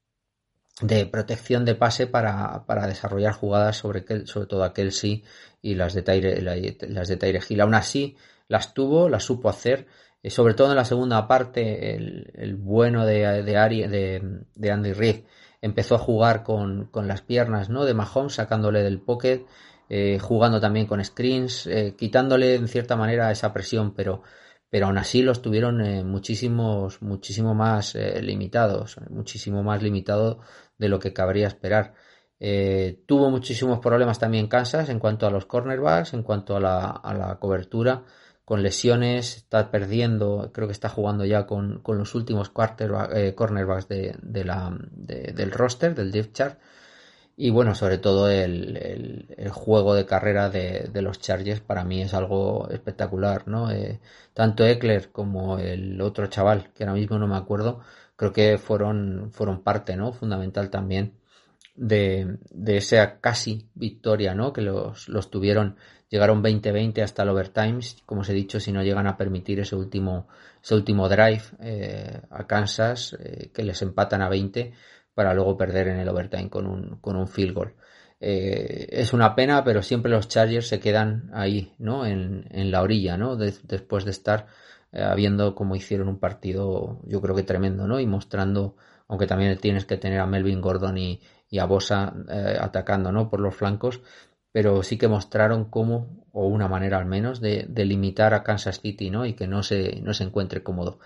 de protección de pase para, para desarrollar jugadas sobre, sobre todo a Kelsey y las de Tyre, las de Tyre Hill. Aún así las tuvo, las supo hacer, eh, sobre todo en la segunda parte el, el bueno de, de, Ari, de, de Andy Reid empezó a jugar con, con las piernas, ¿no? De Mahomes, sacándole del pocket, eh, jugando también con screens, eh, quitándole en cierta manera esa presión, pero pero aún así los tuvieron eh, muchísimos, muchísimo más eh, limitados, muchísimo más limitado de lo que cabría esperar. Eh, tuvo muchísimos problemas también Kansas en cuanto a los cornerbacks, en cuanto a la, a la cobertura, con lesiones, está perdiendo, creo que está jugando ya con, con los últimos quarterback, eh, cornerbacks de, de la, de, del roster, del depth chart. Y bueno, sobre todo el, el, el juego de carrera de, de los Chargers para mí es algo espectacular, ¿no? Eh, tanto Eckler como el otro chaval, que ahora mismo no me acuerdo, creo que fueron, fueron parte, ¿no? Fundamental también de, de esa casi victoria, ¿no? Que los, los tuvieron, llegaron veinte veinte hasta el overtime, como os he dicho, si no llegan a permitir ese último, ese último drive eh, a Kansas, eh, que les empatan a veinte para luego perder en el overtime con un, con un field goal. Eh, es una pena, pero siempre los Chargers se quedan ahí, ¿no? En, en la orilla, ¿no? De, después de estar eh, habiendo como hicieron un partido, yo creo que tremendo, ¿no? Y mostrando, aunque también tienes que tener a Melvin Gordon y, y a Bosa eh, atacando, ¿no? Por los flancos, pero sí que mostraron cómo, o una manera al menos, de, de limitar a Kansas City, ¿no? Y que no se, no se encuentre cómodo.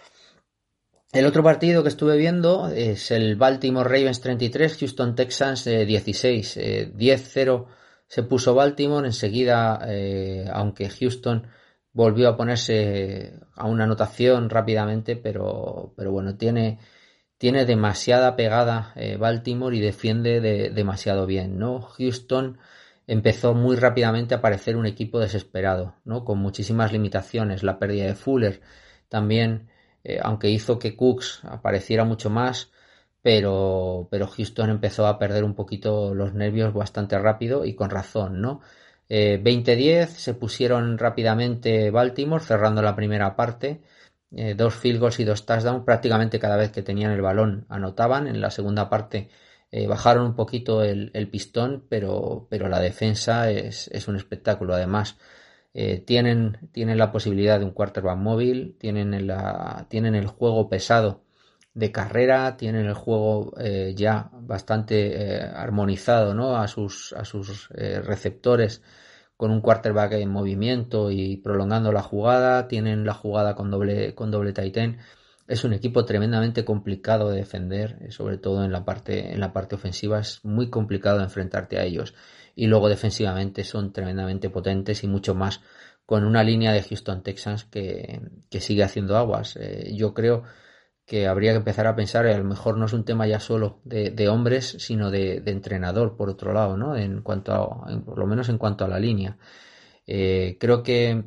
El otro partido que estuve viendo es el Baltimore Ravens treinta y tres, Houston Texans eh, dieciséis. Eh, diez cero se puso Baltimore, enseguida, eh, aunque Houston volvió a ponerse a una anotación rápidamente, pero, pero bueno, tiene, tiene demasiada pegada eh, Baltimore y defiende de, demasiado bien, ¿no? Houston empezó muy rápidamente a parecer un equipo desesperado, ¿no? Con muchísimas limitaciones, la pérdida de Fuller también, eh, aunque hizo que Cooks apareciera mucho más, pero, pero Houston empezó a perder un poquito los nervios bastante rápido y con razón, ¿no? Eh, veinte diez se pusieron rápidamente Baltimore cerrando la primera parte, eh, dos field goals y dos touchdowns prácticamente cada vez que tenían el balón anotaban. En la segunda parte eh, bajaron un poquito el, el pistón, pero, pero la defensa es, es un espectáculo. Además, eh, tienen, tienen la posibilidad de un quarterback móvil, tienen, la, tienen el juego pesado de carrera, tienen el juego eh, ya bastante eh, armonizado, ¿no? A sus, a sus eh, receptores con un quarterback en movimiento y prolongando la jugada, tienen la jugada con doble, con doble tight end. Es un equipo tremendamente complicado de defender, sobre todo en la parte, en la parte ofensiva, es muy complicado enfrentarte a ellos. Y luego defensivamente son tremendamente potentes y mucho más con una línea de Houston Texans que, que sigue haciendo aguas. Eh, yo creo que habría que empezar a pensar, a lo mejor no es un tema ya solo de, de hombres, sino de, de entrenador, por otro lado, ¿no? En cuanto a, en, por lo menos en cuanto a la línea. Eh, creo que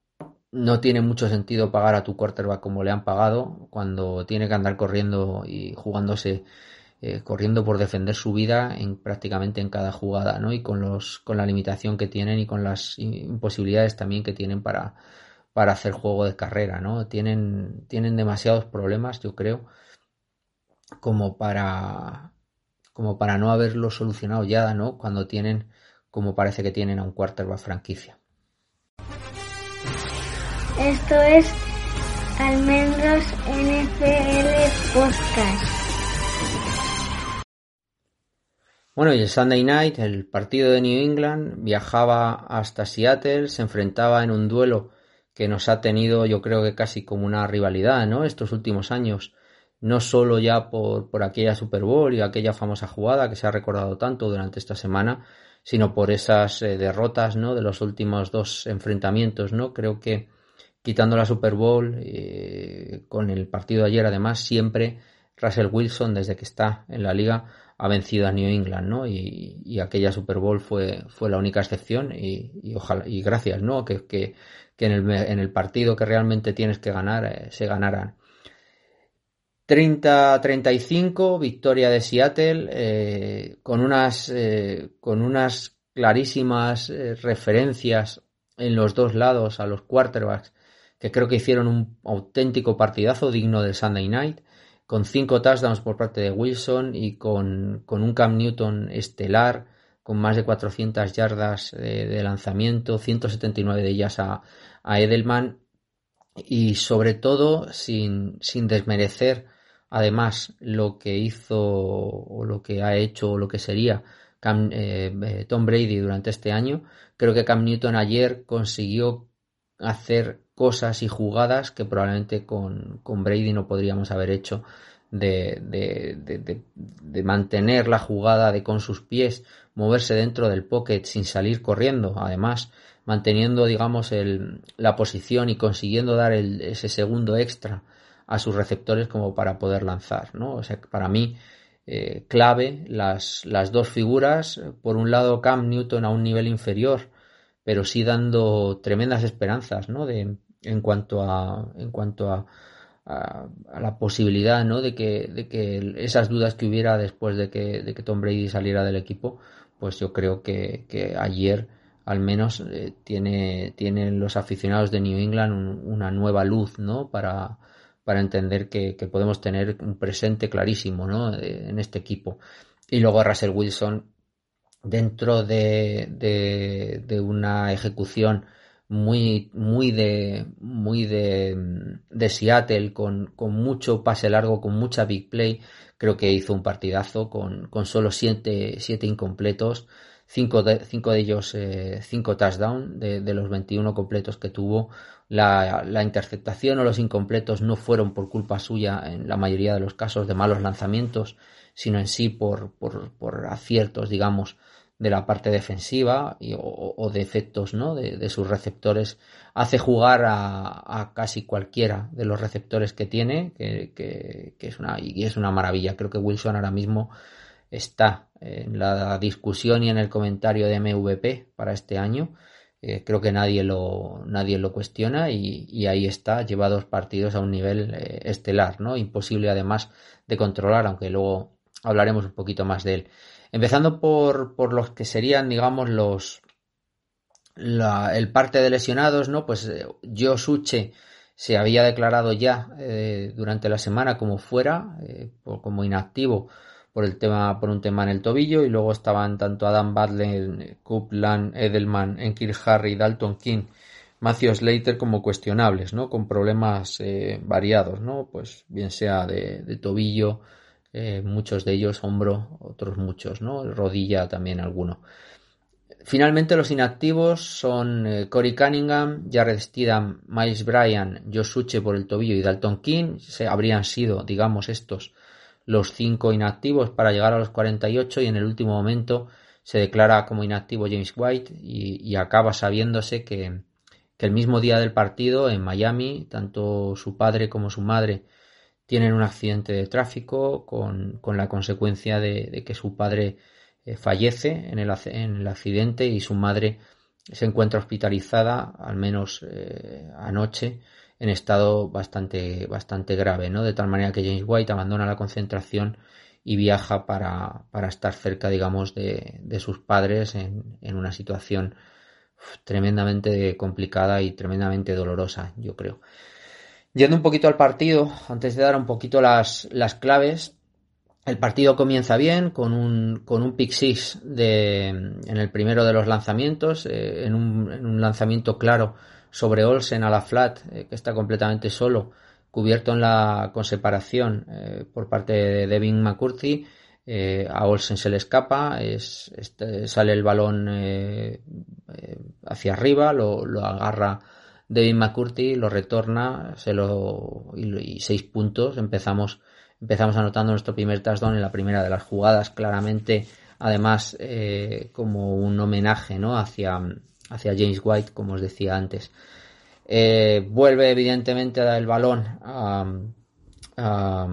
no tiene mucho sentido pagar a tu quarterback como le han pagado, cuando tiene que andar corriendo y jugándose, eh, corriendo por defender su vida en prácticamente en cada jugada, ¿no? Y con los, con la limitación que tienen y con las imposibilidades también que tienen para, para hacer juego de carrera, ¿no? Tienen, tienen demasiados problemas, yo creo, como para, como para no haberlo solucionado ya, ¿no? Cuando tienen, como parece que tienen a un quarterback franquicia. Esto es Almendros N F L Podcast. Bueno, y el Sunday Night, el partido de New England, viajaba hasta Seattle, se enfrentaba en un duelo que nos ha tenido, yo creo que casi como una rivalidad, ¿no? Estos últimos años, no solo ya por, por aquella Super Bowl y aquella famosa jugada que se ha recordado tanto durante esta semana, sino por esas eh, derrotas, ¿no? De los últimos dos enfrentamientos, ¿no? Creo que quitando la Super Bowl, eh, con el partido de ayer además, siempre Russell Wilson, desde que está en la liga, ha vencido a New England, ¿no? Y, y aquella Super Bowl fue, fue la única excepción y, y ojalá, y gracias, ¿no? Que, que, que en, el, en el partido que realmente tienes que ganar, eh, se ganaran. treinta a treinta y cinco, victoria de Seattle, eh, con unas, eh, con unas clarísimas eh, referencias en los dos lados a los quarterbacks, que creo que hicieron un auténtico partidazo digno del Sunday Night, con cinco touchdowns por parte de Wilson y con, con un Cam Newton estelar, con más de cuatrocientas yardas de, de lanzamiento, ciento setenta y nueve de ellas a, a Edelman, y sobre todo sin, sin desmerecer además lo que hizo o lo que ha hecho o lo que sería Cam, eh, Tom Brady durante este año. Creo que Cam Newton ayer consiguió hacer cosas y jugadas que probablemente con, con Brady no podríamos haber hecho, de, de, de, de, de mantener la jugada, de con sus pies moverse dentro del pocket sin salir corriendo, además manteniendo, digamos, el, la posición y consiguiendo dar el, ese segundo extra a sus receptores como para poder lanzar, ¿no? O sea, para mí eh, clave las, las dos figuras. Por un lado, Cam Newton a un nivel inferior, pero sí dando tremendas esperanzas, ¿no? De, en cuanto a, en cuanto a, a, a la posibilidad, ¿no? De que, de que esas dudas que hubiera después de que, de que Tom Brady saliera del equipo, pues yo creo que, que ayer al menos eh, tiene, tienen los aficionados de New England un, una nueva luz, ¿no? Para, para entender que, que podemos tener un presente clarísimo, ¿no? En este equipo. Y luego Russell Wilson, dentro de, de, de una ejecución muy, muy de, muy de, de Seattle, con, con mucho pase largo, con mucha big play, creo que hizo un partidazo con, con solo siete, siete incompletos, cinco de, cinco de ellos, eh, cinco touchdowns de, de los veintiuno completos que tuvo. La, la interceptación o los incompletos no fueron por culpa suya en la mayoría de los casos de malos lanzamientos, sino en sí por, por, por aciertos, digamos, de la parte defensiva y, o, o de efectos, ¿no? de, de sus receptores. Hace jugar a, a casi cualquiera de los receptores que tiene, que, que, que es una, y es una maravilla. Creo que Wilson ahora mismo está en la discusión y en el comentario de M V P para este año. Eh, creo que nadie lo nadie lo cuestiona y, y ahí está, lleva dos partidos a un nivel eh, estelar, ¿no? Imposible además de controlar, aunque luego hablaremos un poquito más de él. Empezando por, por los que serían, digamos, los la, el parte de lesionados, ¿no? Pues eh, Josh Uche se había declarado ya eh, durante la semana como fuera, eh, por, como inactivo por el tema, por un tema en el tobillo, y luego estaban tanto Adam Butler, Copeland, Edelman, Enkir Harry, Dalton King, Matthew Slater como cuestionables, ¿no? Con problemas eh, variados, ¿no? Pues bien sea de, de tobillo, eh, muchos de ellos hombro, otros muchos, ¿no? Rodilla también alguno. Finalmente los inactivos son eh, Corey Cunningham, Jared Stidham, Miles Bryant, Josh Uche por el tobillo y Dalton King. Se habrían sido, digamos, estos los cinco inactivos para llegar a los cuarenta y ocho, y en el último momento se declara como inactivo James White y, y acaba sabiéndose que, que el mismo día del partido en Miami, tanto su padre como su madre tienen un accidente de tráfico con, con la consecuencia de, de que su padre eh, fallece en el, en el accidente y su madre se encuentra hospitalizada, al menos eh, anoche, en estado bastante, bastante grave, ¿no? De tal manera que James White abandona la concentración y viaja para, para estar cerca, digamos, de, de sus padres en, en una situación tremendamente complicada y tremendamente dolorosa, yo creo. Yendo un poquito al partido, antes de dar un poquito las, las claves, el partido comienza bien con un, con un pick six de, en el primero de los lanzamientos, eh, en, un, en un lanzamiento claro sobre Olsen a la flat, eh, que está completamente solo, cubierto en la, con separación eh, por parte de Devin McCourty. Eh, a Olsen se le escapa, es, este, sale el balón eh, eh, hacia arriba, lo, lo agarra Devin McCourty, lo retorna, se lo y, y seis puntos. Empezamos empezamos anotando nuestro primer touchdown en la primera de las jugadas, claramente, además eh, como un homenaje, ¿no? hacia, hacia James White, como os decía antes. Eh, vuelve evidentemente a dar el balón a, a,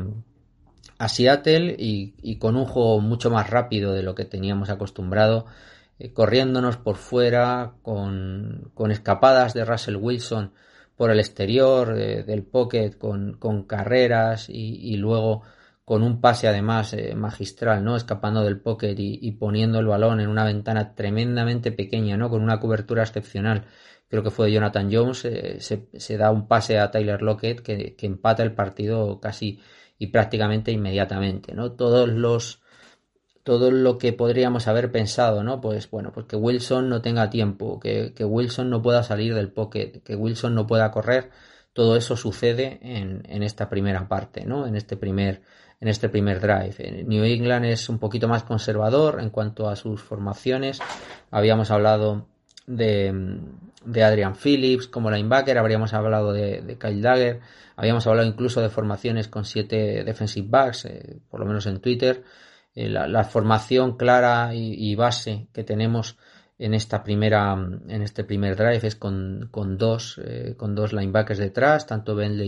a Seattle y, y con un juego mucho más rápido de lo que teníamos acostumbrado, eh, corriéndonos por fuera, con, con escapadas de Russell Wilson por el exterior eh, del pocket, con, con carreras y, y luego con un pase además eh, magistral, ¿no? Escapando del pocket y, y poniendo el balón en una ventana tremendamente pequeña, ¿no? Con una cobertura excepcional. Creo que fue de Jonathan Jones, eh, se, se da un pase a Tyler Lockett que, que empata el partido casi y prácticamente inmediatamente, ¿no? Todos los todo lo que podríamos haber pensado, ¿no? Pues bueno, pues que Wilson no tenga tiempo, que, que Wilson no pueda salir del pocket, que Wilson no pueda correr, todo eso sucede en, en esta primera parte, ¿no? En este primer, en este primer drive. New England es un poquito más conservador en cuanto a sus formaciones. Habíamos hablado de, de Adrian Phillips como linebacker, habríamos hablado de, de Kyle Dagger, habíamos hablado incluso de formaciones con siete defensive backs, eh, por lo menos en Twitter. La, la formación clara y, y base que tenemos en esta primera en este primer drive es con, con dos eh, con dos linebackers detrás, tanto Bentley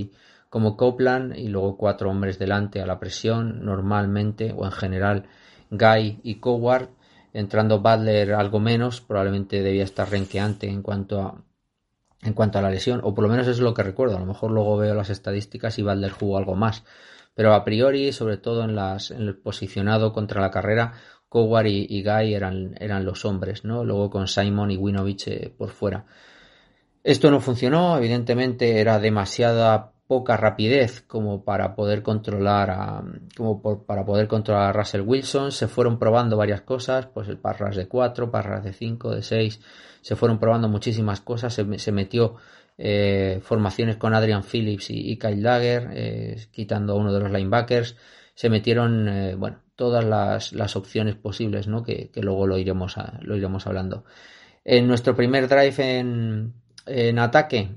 como Copeland, y luego cuatro hombres delante a la presión, normalmente, o en general, Guy y Coward, entrando Butler algo menos, probablemente debía estar renqueante en cuanto a en cuanto a la lesión, o por lo menos eso es lo que recuerdo. A lo mejor luego veo las estadísticas y Butler jugó algo más, pero a priori, sobre todo en las en el posicionado contra la carrera, Coward y, y Guy eran, eran los hombres, ¿no? Luego con Simon y Winovich eh, por fuera. Esto no funcionó, evidentemente era demasiada poca rapidez como para poder controlar a, como por, para poder controlar a Russell Wilson. Se fueron probando varias cosas, pues el pass rush de cuatro, pass rush de cinco, de seis, se fueron probando muchísimas cosas. Se, se metió eh, formaciones con Adrian Phillips y, y Kyle Dagger, eh, quitando a uno de los linebackers. Se metieron, eh, bueno, todas las, las opciones posibles, ¿no? Que, que luego lo iremos a, lo iremos hablando. En nuestro primer drive en en ataque,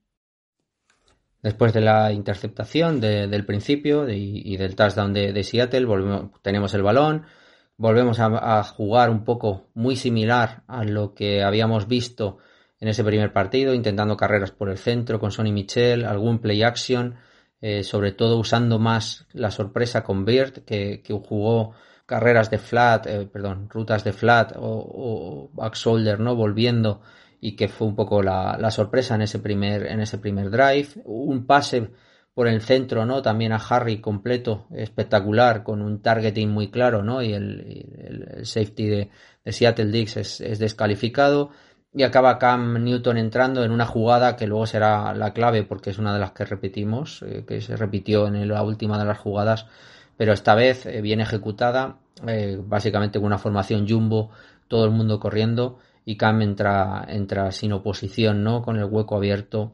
después de la interceptación de, del principio de, y del touchdown de, de Seattle, volvemos, tenemos el balón, volvemos a, a jugar un poco muy similar a lo que habíamos visto en ese primer partido, intentando carreras por el centro con Sonny Michel, algún play action, eh, sobre todo usando más la sorpresa con Beard, que, que jugó carreras de flat, eh, perdón, rutas de flat o, o back shoulder, ¿no? Volviendo, y que fue un poco la, la sorpresa en ese primer en ese primer drive. Un pase por el centro, ¿no? También a Harry completo, espectacular, con un targeting muy claro, ¿no? Y el, el, el safety de, de Seattle Diggs es, es descalificado. Y acaba Cam Newton entrando en una jugada que luego será la clave, porque es una de las que repetimos, eh, que se repitió en la última de las jugadas, pero esta vez eh, bien ejecutada, eh, básicamente con una formación jumbo, todo el mundo corriendo, y Cam entra, entra sin oposición, ¿no? Con el hueco abierto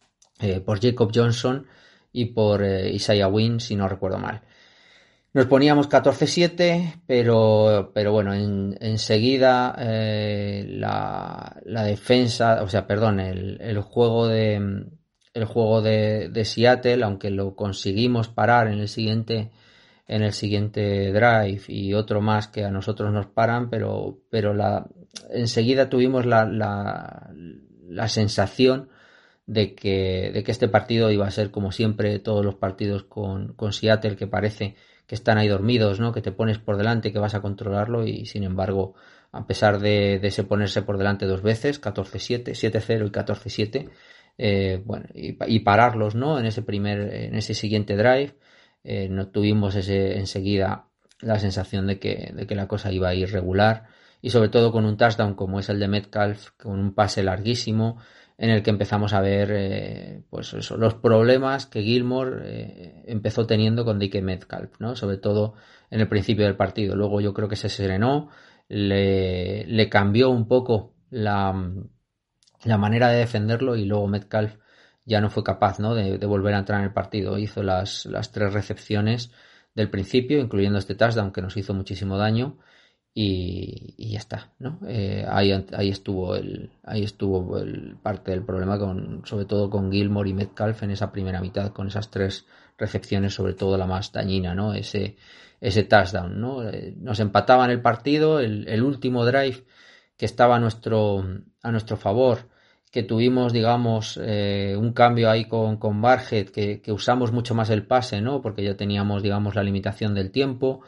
eh, por Jacob Johnson y por eh, Isaiah Wynn, si no recuerdo mal. Nos poníamos catorce siete, pero, pero bueno, en, enseguida eh, la, la defensa, o sea, perdón, el, el juego de el juego de, de Seattle, aunque lo conseguimos parar en el siguiente en el siguiente drive y otro más que a nosotros nos paran, pero, pero la, enseguida tuvimos la, la, la sensación de que, de que este partido iba a ser como siempre todos los partidos con, con Seattle, que parece que están ahí dormidos, ¿no? Que te pones por delante, que vas a controlarlo, y sin embargo, a pesar de, de ese ponerse por delante dos veces, catorce siete, siete cero y catorce siete, eh, bueno, y, y pararlos, ¿no? En ese primer, en ese siguiente drive, eh, no tuvimos ese enseguida la sensación de que, de que la cosa iba a ir regular, y sobre todo con un touchdown como es el de Metcalf, con un pase larguísimo, en el que empezamos a ver eh, pues eso, los problemas que Gilmore eh, empezó teniendo con D K Metcalf, ¿no? Sobre todo en el principio del partido. Luego yo creo que se serenó, le, le cambió un poco la, la manera de defenderlo, y luego Metcalf ya no fue capaz, ¿no? de, de volver a entrar en el partido. Hizo las, las tres recepciones del principio, incluyendo este touchdown que nos hizo muchísimo daño. Y, y ya está, ¿no? Eh, ahí, ahí estuvo el ahí estuvo el parte del problema, con sobre todo con Gilmore y Metcalf en esa primera mitad, con esas tres recepciones, sobre todo la más dañina, ¿no? Ese ese touchdown, ¿no? Eh, nos empataban el partido, el, el último drive que estaba a nuestro a nuestro favor, que tuvimos, digamos, eh, un cambio ahí con, con Barhead, que, que usamos mucho más el pase, ¿no? Porque ya teníamos, digamos, la limitación del tiempo.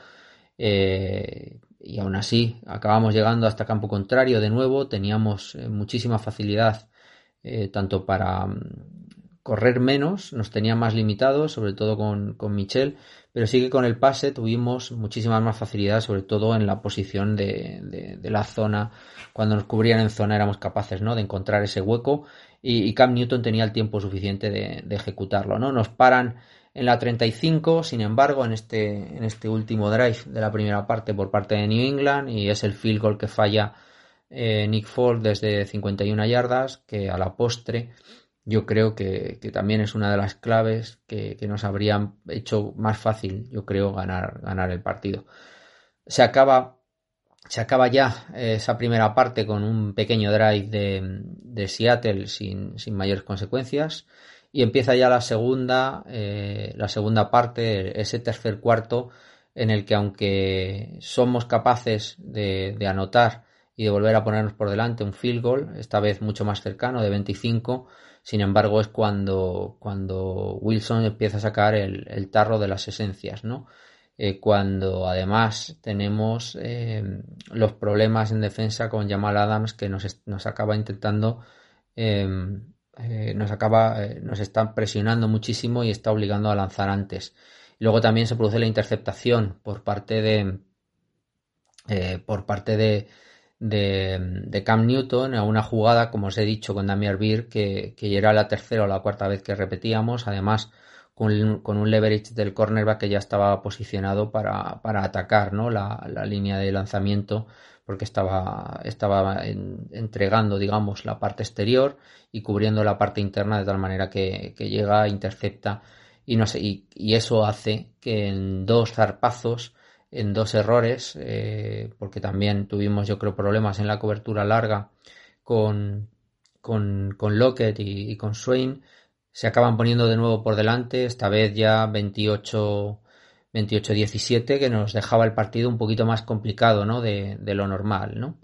Eh, y aún así acabamos llegando hasta campo contrario de nuevo. Teníamos eh, muchísima facilidad, eh, tanto para um, correr menos, nos tenían más limitados, sobre todo con, con Michel, pero sí que con el pase tuvimos muchísimas más facilidad, sobre todo en la posición de, de, de la zona. Cuando nos cubrían en zona éramos capaces, ¿no? de encontrar ese hueco, y, y Cam Newton tenía el tiempo suficiente de, de ejecutarlo, ¿no? Nos paran en la treinta y cinco, sin embargo, en este, en este último drive de la primera parte por parte de New England, y es el field goal que falla eh, Nick Folk desde cincuenta y una yardas, que a la postre yo creo que, que también es una de las claves que, que nos habrían hecho más fácil, yo creo, ganar, ganar el partido. Se acaba, se acaba ya esa primera parte con un pequeño drive de, de Seattle sin, sin mayores consecuencias. Y empieza ya la segunda, eh, la segunda parte, ese tercer cuarto, en el que aunque somos capaces de, de anotar y de volver a ponernos por delante un field goal, esta vez mucho más cercano, de veinticinco, Sin embargo, es cuando, cuando Wilson empieza a sacar el, el tarro de las esencias, ¿no? Eh, cuando además tenemos eh, los problemas en defensa con Jamal Adams, que nos, nos acaba intentando eh, eh, nos acaba eh, nos está presionando muchísimo y está obligando a lanzar antes. Luego también se produce la interceptación por parte de eh, por parte de De, de Cam Newton a una jugada, como os he dicho, con Damian Beer, que, que era la tercera o la cuarta vez que repetíamos, además con, con un leverage del cornerback que ya estaba posicionado para, para atacar, ¿no? la, la línea de lanzamiento, porque estaba, estaba en, entregando, digamos, la parte exterior y cubriendo la parte interna de tal manera que, que llega, intercepta y, no sé, y, y eso hace que en dos zarpazos, en dos errores, eh, porque también tuvimos, yo creo, problemas en la cobertura larga con, con, con Lockett y, y con Swain, se acaban poniendo de nuevo por delante, esta vez ya veintiocho diecisiete, que nos dejaba el partido un poquito más complicado, ¿no? de, de lo normal, ¿no?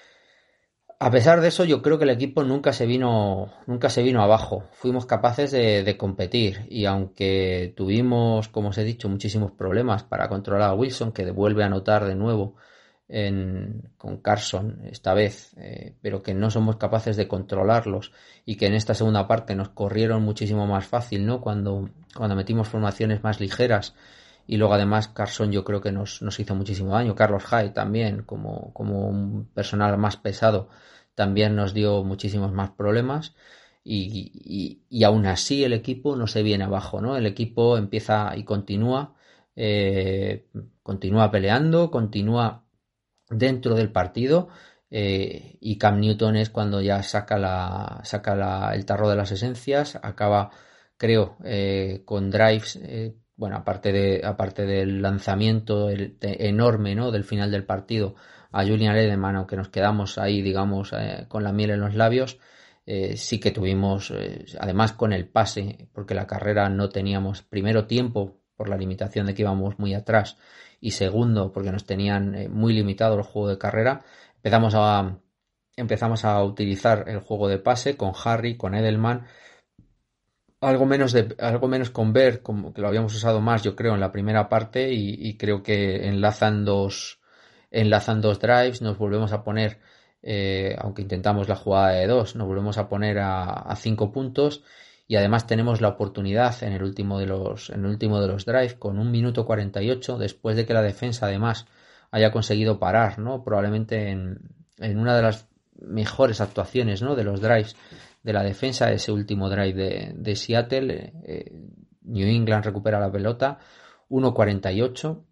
A pesar de eso, yo creo que el equipo nunca se vino, nunca se vino abajo. Fuimos capaces de, de competir y aunque tuvimos, como os he dicho, muchísimos problemas para controlar a Wilson, que vuelve a anotar de nuevo en, con Carson esta vez, eh, pero que no somos capaces de controlarlos y que en esta segunda parte nos corrieron muchísimo más fácil, ¿no? Cuando, cuando metimos formaciones más ligeras. Y luego además Carson yo creo que nos, nos hizo muchísimo daño. Carlos Hyde también, como, como un personal más pesado, también nos dio muchísimos más problemas. Y, y, y aún así el equipo no se viene abajo, ¿no? El equipo empieza y continúa, eh, continúa peleando, continúa dentro del partido. Eh, y Cam Newton es cuando ya saca, la, saca la, el tarro de las esencias, acaba, creo, eh, con drives... Eh, bueno, aparte de aparte del lanzamiento el, de, enorme, ¿no? del final del partido a Julian Edelman, aunque nos quedamos ahí, digamos, eh, con la miel en los labios, eh, sí que tuvimos, eh, además con el pase, porque la carrera no teníamos, primero, tiempo por la limitación de que íbamos muy atrás, y segundo, porque nos tenían eh, muy limitado el juego de carrera, empezamos a empezamos a utilizar el juego de pase con Harry, con Edelman, algo menos de algo menos con Ver, como que lo habíamos usado más, yo creo, en la primera parte, y, y creo que enlazan dos enlazan dos drives, nos volvemos a poner, eh, aunque intentamos la jugada de dos, nos volvemos a poner a, a cinco puntos, y además tenemos la oportunidad en el último de los en el último de los drives, con un minuto cuarenta y ocho, después de que la defensa además haya conseguido parar, ¿no? Probablemente en, en una de las mejores actuaciones, ¿no? de los drives de la defensa, ese último drive de, de Seattle. eh, New England recupera la pelota, uno cuarenta y ocho,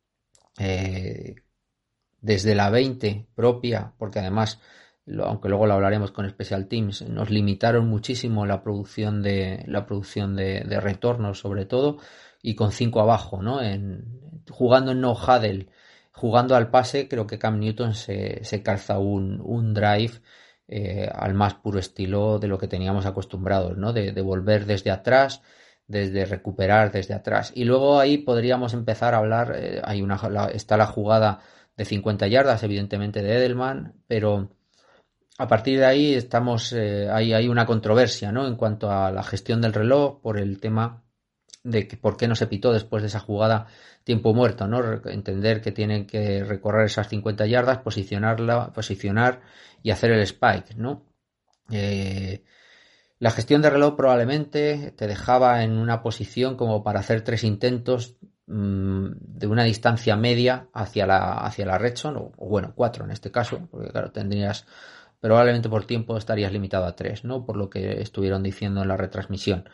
eh, desde la veinte propia, porque además, lo, aunque luego lo hablaremos con Special Teams, nos limitaron muchísimo la producción de la producción de, de retornos, sobre todo, y con cinco abajo, ¿no? En, jugando en no huddle, jugando al pase, creo que Cam Newton se, se calza un, un drive Eh, al más puro estilo de lo que teníamos acostumbrados, ¿no? De, de volver desde atrás, desde recuperar desde atrás. Y luego ahí podríamos empezar a hablar, eh, hay una, la, está la jugada de cincuenta yardas, evidentemente, de Edelman, pero a partir de ahí estamos, eh, hay, hay una controversia, ¿no? En cuanto a la gestión del reloj, por el tema de que por qué no se pitó después de esa jugada tiempo muerto, ¿no? Entender que tienen que recorrer esas cincuenta yardas, posicionarla, posicionar y hacer el spike, ¿no? Eh, la gestión de reloj probablemente te dejaba en una posición como para hacer tres intentos mmm, de una distancia media hacia la, hacia la red zone, o, o bueno, cuatro en este caso, porque claro, tendrías, probablemente por tiempo estarías limitado a tres, ¿no? Por lo que estuvieron diciendo en la retransmisión.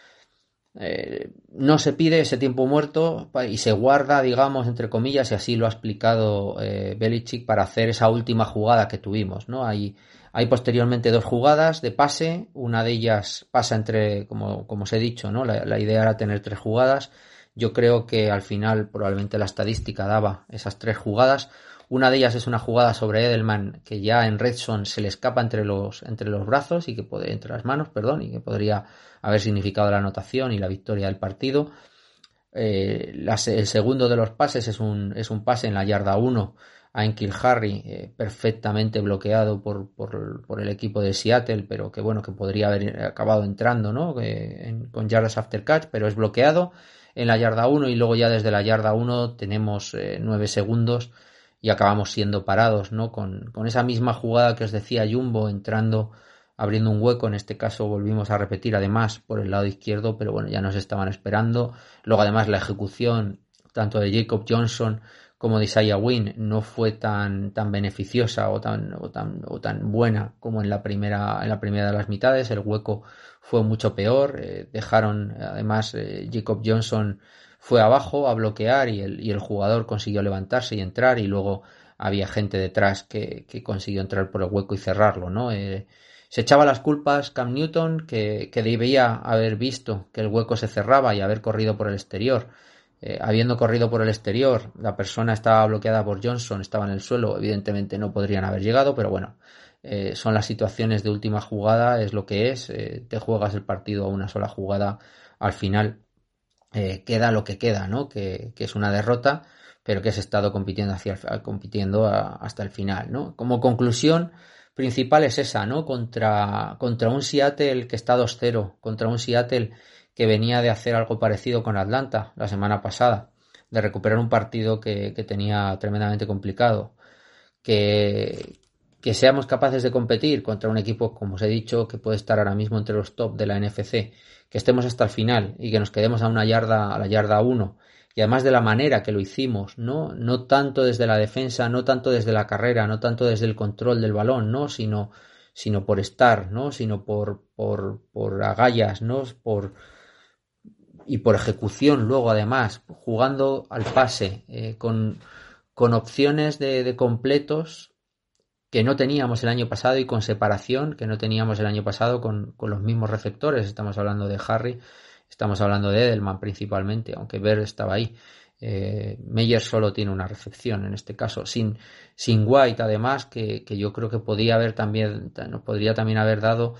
Eh, no se pide ese tiempo muerto y se guarda, digamos, entre comillas, y así lo ha explicado eh, Belichick, para hacer esa última jugada que tuvimos, ¿no? Hay, hay posteriormente dos jugadas de pase, una de ellas pasa entre, como, como os he dicho, ¿no? La, la idea era tener tres jugadas. Yo creo que al final probablemente la estadística daba esas tres jugadas. Una de ellas es una jugada sobre Edelman que ya en red zone se le escapa entre los entre los brazos y que puede, entre las manos, perdón, y que podría haber significado la anotación y la victoria del partido. Eh, las, el segundo de los pases es un es un pase en la yarda uno a N'Keal Harry, eh, perfectamente bloqueado por, por, por el equipo de Seattle, pero que bueno, que podría haber acabado entrando, ¿no? Eh, en, con yardas after catch, pero es bloqueado en la yarda uno y luego ya desde la yarda uno tenemos eh, nueve segundos y acabamos siendo parados, ¿no? Con, con esa misma jugada que os decía Jumbo entrando, abriendo un hueco, en este caso volvimos a repetir además por el lado izquierdo, pero bueno, ya nos estaban esperando. Luego además la ejecución tanto de Jacob Johnson como de Isaiah Wynn no fue tan, tan beneficiosa o tan, o tan, o tan buena como en la primera, en la primera de las mitades. El hueco fue mucho peor, eh, dejaron además eh, Jacob Johnson fue abajo a bloquear y el, y el jugador consiguió levantarse y entrar, y luego había gente detrás que, que consiguió entrar por el hueco y cerrarlo, ¿no? Eh, se echaba las culpas Cam Newton, que, que debía haber visto que el hueco se cerraba y haber corrido por el exterior. Eh, habiendo corrido por el exterior, la persona estaba bloqueada por Johnson, estaba en el suelo, evidentemente no podrían haber llegado, pero bueno, eh, son las situaciones de última jugada, es lo que es, eh, te juegas el partido a una sola jugada, al final eh, queda lo que queda, ¿no? Que, que es una derrota, pero que has estado compitiendo, hacia el, compitiendo a, hasta el final, ¿no? Como conclusión principal es esa, ¿no? Contra, contra un Seattle que está dos cero, contra un Seattle que venía de hacer algo parecido con Atlanta la semana pasada, de recuperar un partido que, que tenía tremendamente complicado, que, que seamos capaces de competir contra un equipo, como os he dicho, que puede estar ahora mismo entre los top de la N F C, que estemos hasta el final y que nos quedemos a una yarda, a la yarda uno, y además de la manera que lo hicimos, ¿no? No tanto desde la defensa, no tanto desde la carrera, no tanto desde el control del balón, ¿no? Sino, sino por estar, ¿no? Sino por, por, por agallas, ¿no? Por, y por ejecución luego además, jugando al pase, eh, con, con opciones de, de completos que no teníamos el año pasado y con separación que no teníamos el año pasado con, con los mismos receptores. Estamos hablando de Harry, estamos hablando de Edelman principalmente, aunque Ver estaba ahí. Eh, Meyer solo tiene una recepción en este caso, sin, sin White además, que, que yo creo que podía haber también, nos podría también haber dado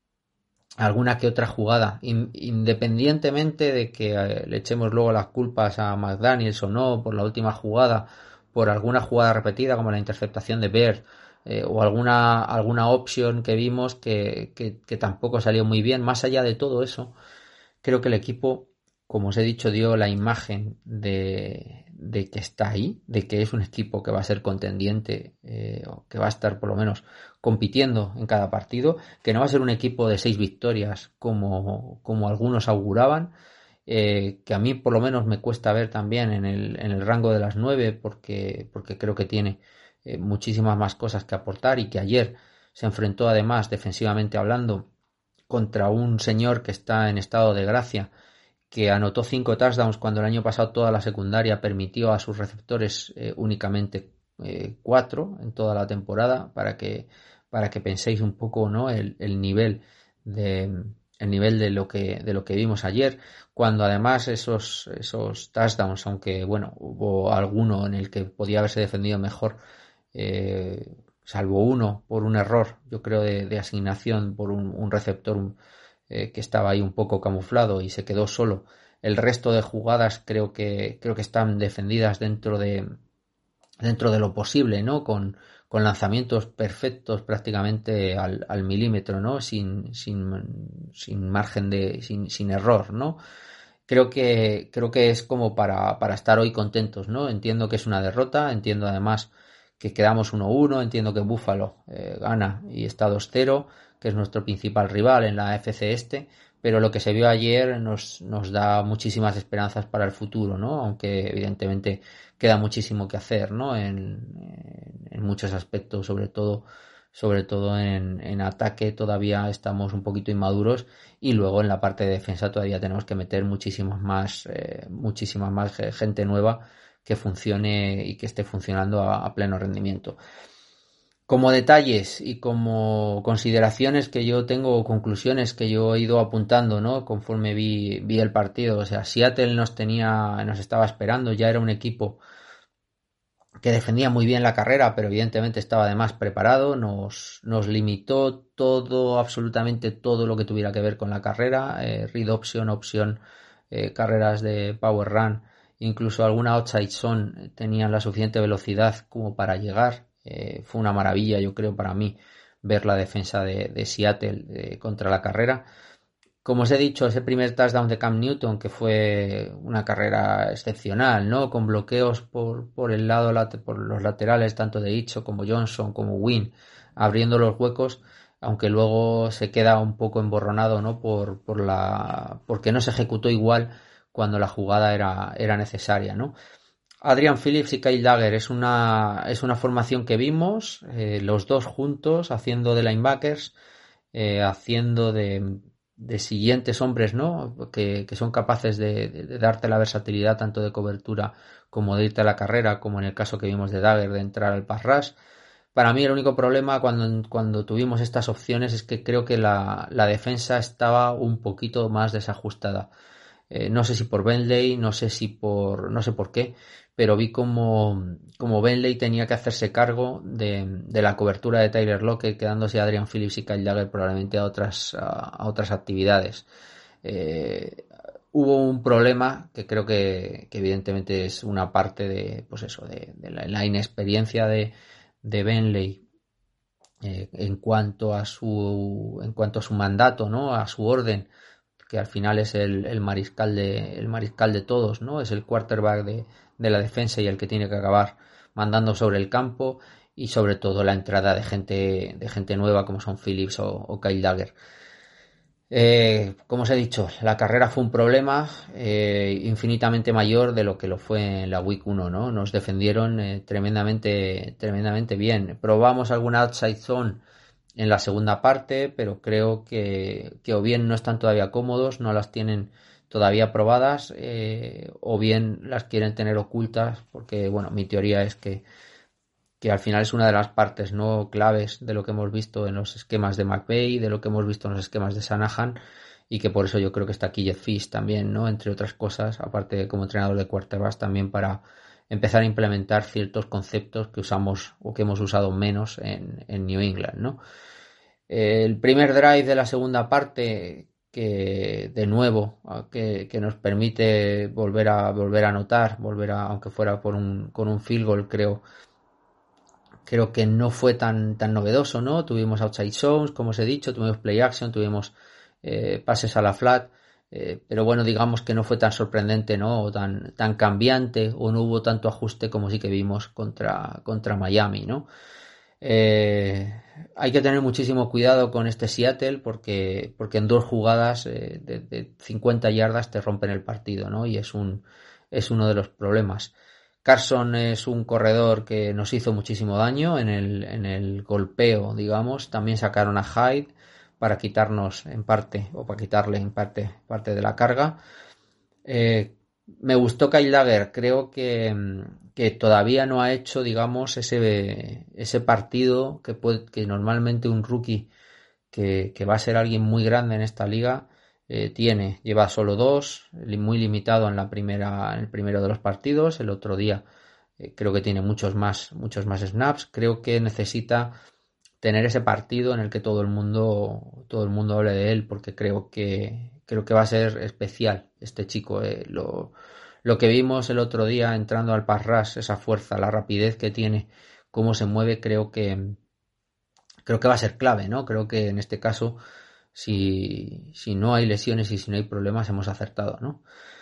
alguna que otra jugada, in, independientemente de que eh, le echemos luego las culpas a McDaniels o no por la última jugada, por alguna jugada repetida como la interceptación de Baird, eh, o alguna alguna opción que vimos que, que, que tampoco salió muy bien. Más allá de todo eso, creo que el equipo, como os he dicho, dio la imagen de, de que está ahí, de que es un equipo que va a ser contendiente, eh, o que va a estar por lo menos compitiendo en cada partido, que no va a ser un equipo de seis victorias como, como algunos auguraban, eh, que a mí por lo menos me cuesta ver también en el, en el rango de las nueve, porque, porque creo que tiene eh, muchísimas más cosas que aportar, y que ayer se enfrentó además defensivamente hablando contra un señor que está en estado de gracia, que anotó cinco touchdowns cuando el año pasado toda la secundaria permitió a sus receptores eh, únicamente eh, cuatro en toda la temporada, para que para que penséis un poco, ¿no? el, el nivel de el nivel de lo que de lo que vimos ayer, cuando además esos esos touchdowns, aunque bueno, hubo alguno en el que podía haberse defendido mejor, eh, salvo uno por un error, yo creo, de, de asignación por un, un receptor un, eh, que estaba ahí un poco camuflado y se quedó solo. El resto de jugadas creo que creo que están defendidas dentro de dentro de lo posible, ¿no? Con, con lanzamientos perfectos prácticamente al, al milímetro, ¿no? Sin, sin, sin margen de, sin, sin error, ¿no? Creo que, creo que es como para, para estar hoy contentos, ¿no? Entiendo que es una derrota, entiendo además que quedamos uno uno, entiendo que Buffalo eh, gana y está dos cero, que es nuestro principal rival en la A F C Este, pero lo que se vio ayer nos, nos da muchísimas esperanzas para el futuro, ¿no? Aunque evidentemente queda muchísimo que hacer, ¿no? En, en, en muchos aspectos, sobre todo, sobre todo en, en ataque todavía estamos un poquito inmaduros, y luego en la parte de defensa todavía tenemos que meter muchísimas más, eh, muchísima más gente nueva que funcione y que esté funcionando a, a pleno rendimiento. Como detalles y como consideraciones que yo tengo, o conclusiones que yo he ido apuntando, ¿no? Conforme vi, vi el partido. O sea, Seattle nos tenía, nos estaba esperando, ya era un equipo que defendía muy bien la carrera, pero evidentemente estaba además preparado, nos, nos limitó todo, absolutamente todo lo que tuviera que ver con la carrera, eh, read option, opción, eh, carreras de power run incluso alguna outside zone tenían la suficiente velocidad como para llegar. Eh, fue una maravilla, yo creo, para mí ver la defensa de, de Seattle eh, contra la carrera. Como os he dicho, ese primer touchdown de Cam Newton, que fue una carrera excepcional, ¿no? Con bloqueos por, por el lado, por los laterales, tanto de Hitcho como Johnson, como Wynn, abriendo los huecos, aunque luego se queda un poco emborronado, ¿no? Por, por la, porque no se ejecutó igual cuando la jugada era, era necesaria, ¿no? Adrian Phillips y Kyle Dagger es una, es una formación que vimos, eh, los dos juntos, haciendo de linebackers, eh, haciendo de, de siguientes hombres, ¿no? Que, que son capaces de, de, de darte la versatilidad tanto de cobertura como de irte a la carrera, como en el caso que vimos de Dagger de entrar al pass rush. Para mí el único problema cuando, cuando tuvimos estas opciones es que creo que la, la defensa estaba un poquito más desajustada. Eh, no sé si por Bentley, no sé si por, no sé por qué, pero vi como, como Bentley tenía que hacerse cargo de, de la cobertura de Tyler Lockett, quedándose Adrian Phillips y Kyle Dagger probablemente a otras, a, a otras actividades. Eh, hubo un problema que creo que, que evidentemente es una parte de, pues eso, de, de la, la inexperiencia de, de Bentley eh, en cuanto a su, en cuanto a su mandato, ¿no? A su orden, que al final es el, el mariscal de, el mariscal de todos, ¿no? Es el quarterback de, de la defensa y el que tiene que acabar mandando sobre el campo, y sobre todo la entrada de gente, de gente nueva como son Phillips o, o Kyle Dagger. Eh, como os he dicho, la carrera fue un problema eh, infinitamente mayor de lo que lo fue en la Week uno, ¿no? Nos defendieron eh, tremendamente, tremendamente bien. Probamos alguna outside zone en la segunda parte, pero creo que, que o bien no están todavía cómodos, no las tienen todavía probadas, eh, o bien las quieren tener ocultas, porque bueno, mi teoría es que que al final es una de las partes no claves de lo que hemos visto en los esquemas de McVay, de lo que hemos visto en los esquemas de Shanahan, y que por eso yo creo que está aquí Jeff Fish también, ¿no? Entre otras cosas, aparte de como entrenador de quarterbacks, también para empezar a implementar ciertos conceptos que usamos o que hemos usado menos en, en New England, ¿no? El primer drive de la segunda parte, que de nuevo que, que nos permite volver a volver a anotar, volver a, aunque fuera por un, con un field goal, creo Creo que no fue tan, tan novedoso, ¿no? Tuvimos outside zones, como os he dicho, tuvimos play action, tuvimos eh, pases a la flat, eh, pero bueno, digamos que no fue tan sorprendente, ¿no? O tan, tan cambiante, o no hubo tanto ajuste como sí que vimos contra, contra Miami, ¿no? Eh, hay que tener muchísimo cuidado con este Seattle porque, porque en dos jugadas eh, de, de cincuenta yardas te rompen el partido, ¿no? Y es un, es uno de los problemas. Carson es un corredor que nos hizo muchísimo daño en el, en el golpeo, digamos. También sacaron a Hyde para quitarnos en parte, o para quitarle en parte, parte de la carga. Eh, me gustó Kyle Dagger, creo que, que todavía no ha hecho, digamos, ese, ese partido que, puede, que normalmente un rookie que, que va a ser alguien muy grande en esta liga Eh, tiene, lleva solo dos, muy limitado en la primera, en el primero de los partidos. El otro día eh, creo que tiene muchos más, muchos más snaps. Creo que necesita tener ese partido en el que todo el mundo, todo el mundo hable de él, porque creo que, creo que va a ser especial este chico. Eh. Lo, lo que vimos el otro día entrando al pass rush, esa fuerza, la rapidez que tiene, cómo se mueve, creo que, creo que va a ser clave, ¿no? Creo que en este caso, Si, si no hay lesiones y si no hay problemas, hemos acertado, ¿no?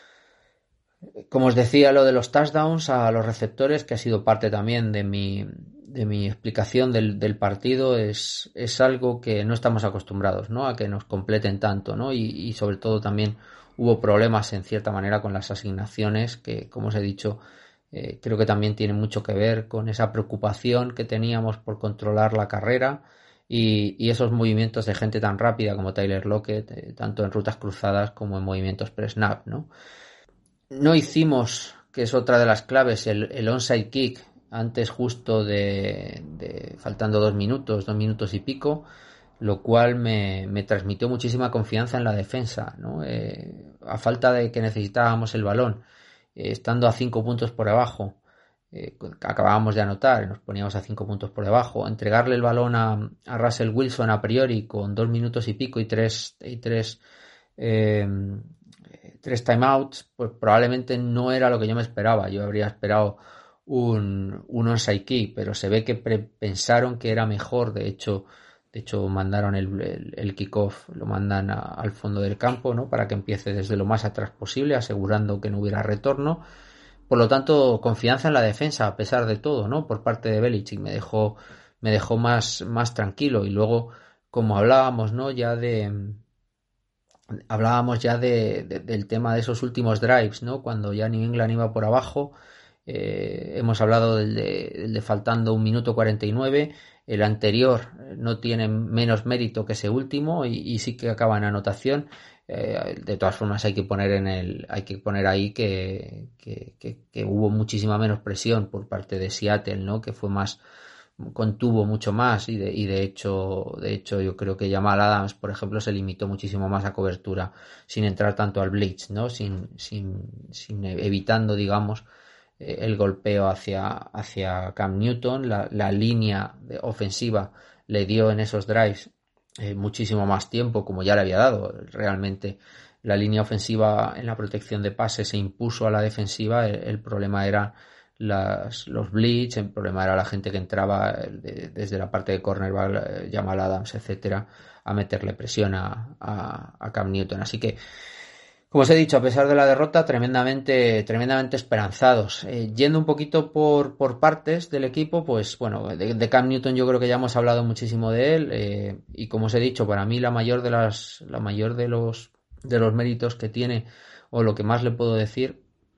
Como os decía, lo de los touchdowns a los receptores, que ha sido parte también de mi, de mi explicación del, del partido, es, es algo que no estamos acostumbrados, ¿no? A que nos completen tanto, ¿no? Y, y sobre todo también hubo problemas en cierta manera con las asignaciones, que como os he dicho, eh, creo que también tiene mucho que ver con esa preocupación que teníamos por controlar la carrera. Y, y esos movimientos de gente tan rápida como Tyler Lockett, eh, tanto en rutas cruzadas como en movimientos pre-snap, ¿no? No hicimos, que es otra de las claves, el, el onside kick antes justo de, de faltando dos minutos, dos minutos y pico, lo cual me, me transmitió muchísima confianza en la defensa, ¿no? Eh, a falta de que necesitábamos el balón, eh, estando a cinco puntos por abajo, Eh, acabábamos de anotar, nos poníamos a cinco puntos por debajo, entregarle el balón a, a Russell Wilson a priori con dos minutos y pico y tres, y tres, eh, tres timeouts, pues probablemente no era lo que yo me esperaba. Yo habría esperado un, un onside kick, pero se ve que pre- pensaron que era mejor. De hecho, de hecho mandaron el, el, el kickoff, lo mandan a, al fondo del campo, ¿no? Para que empiece desde lo más atrás posible, asegurando que no hubiera retorno. Por lo tanto, confianza en la defensa, a pesar de todo, ¿no? Por parte de Belichick me dejó, me dejó más, más tranquilo. Y luego, como hablábamos, ¿no? Ya de hablábamos ya de, de, del tema de esos últimos drives, ¿no? Cuando ya New England iba por abajo. Eh, hemos hablado del de, del de faltando un minuto cuarenta y nueve. El anterior no tiene menos mérito que ese último y, y sí que acaba en anotación. Eh, de todas formas hay que poner en el hay que poner ahí que, que, que, que hubo muchísima menos presión por parte de Seattle, ¿no? Que fue más contuvo mucho más y de, y de hecho de hecho yo creo que Jamal Adams, por ejemplo, se limitó muchísimo más a cobertura sin entrar tanto al blitz, ¿no? Sin, sin, sin evitando, digamos, eh, el golpeo hacia, hacia Cam Newton. La, la línea de ofensiva le dio en esos drives eh, muchísimo más tiempo, como ya le había dado. Realmente la línea ofensiva en la protección de pases se impuso a la defensiva. El, el problema era Las, los blitz, el problema era la gente que entraba de, desde la parte de cornerback, Jamal Adams, etcétera, a meterle presión a, a, a Cam Newton. Así que, como os he dicho, a pesar de la derrota, tremendamente, tremendamente esperanzados. Eh, yendo un poquito por, por partes del equipo, pues bueno, de, de Cam Newton yo creo que ya hemos hablado muchísimo de él, eh, y como os he dicho, para mí la mayor de las, la mayor de los, de los méritos que tiene, o lo que más le puedo decir,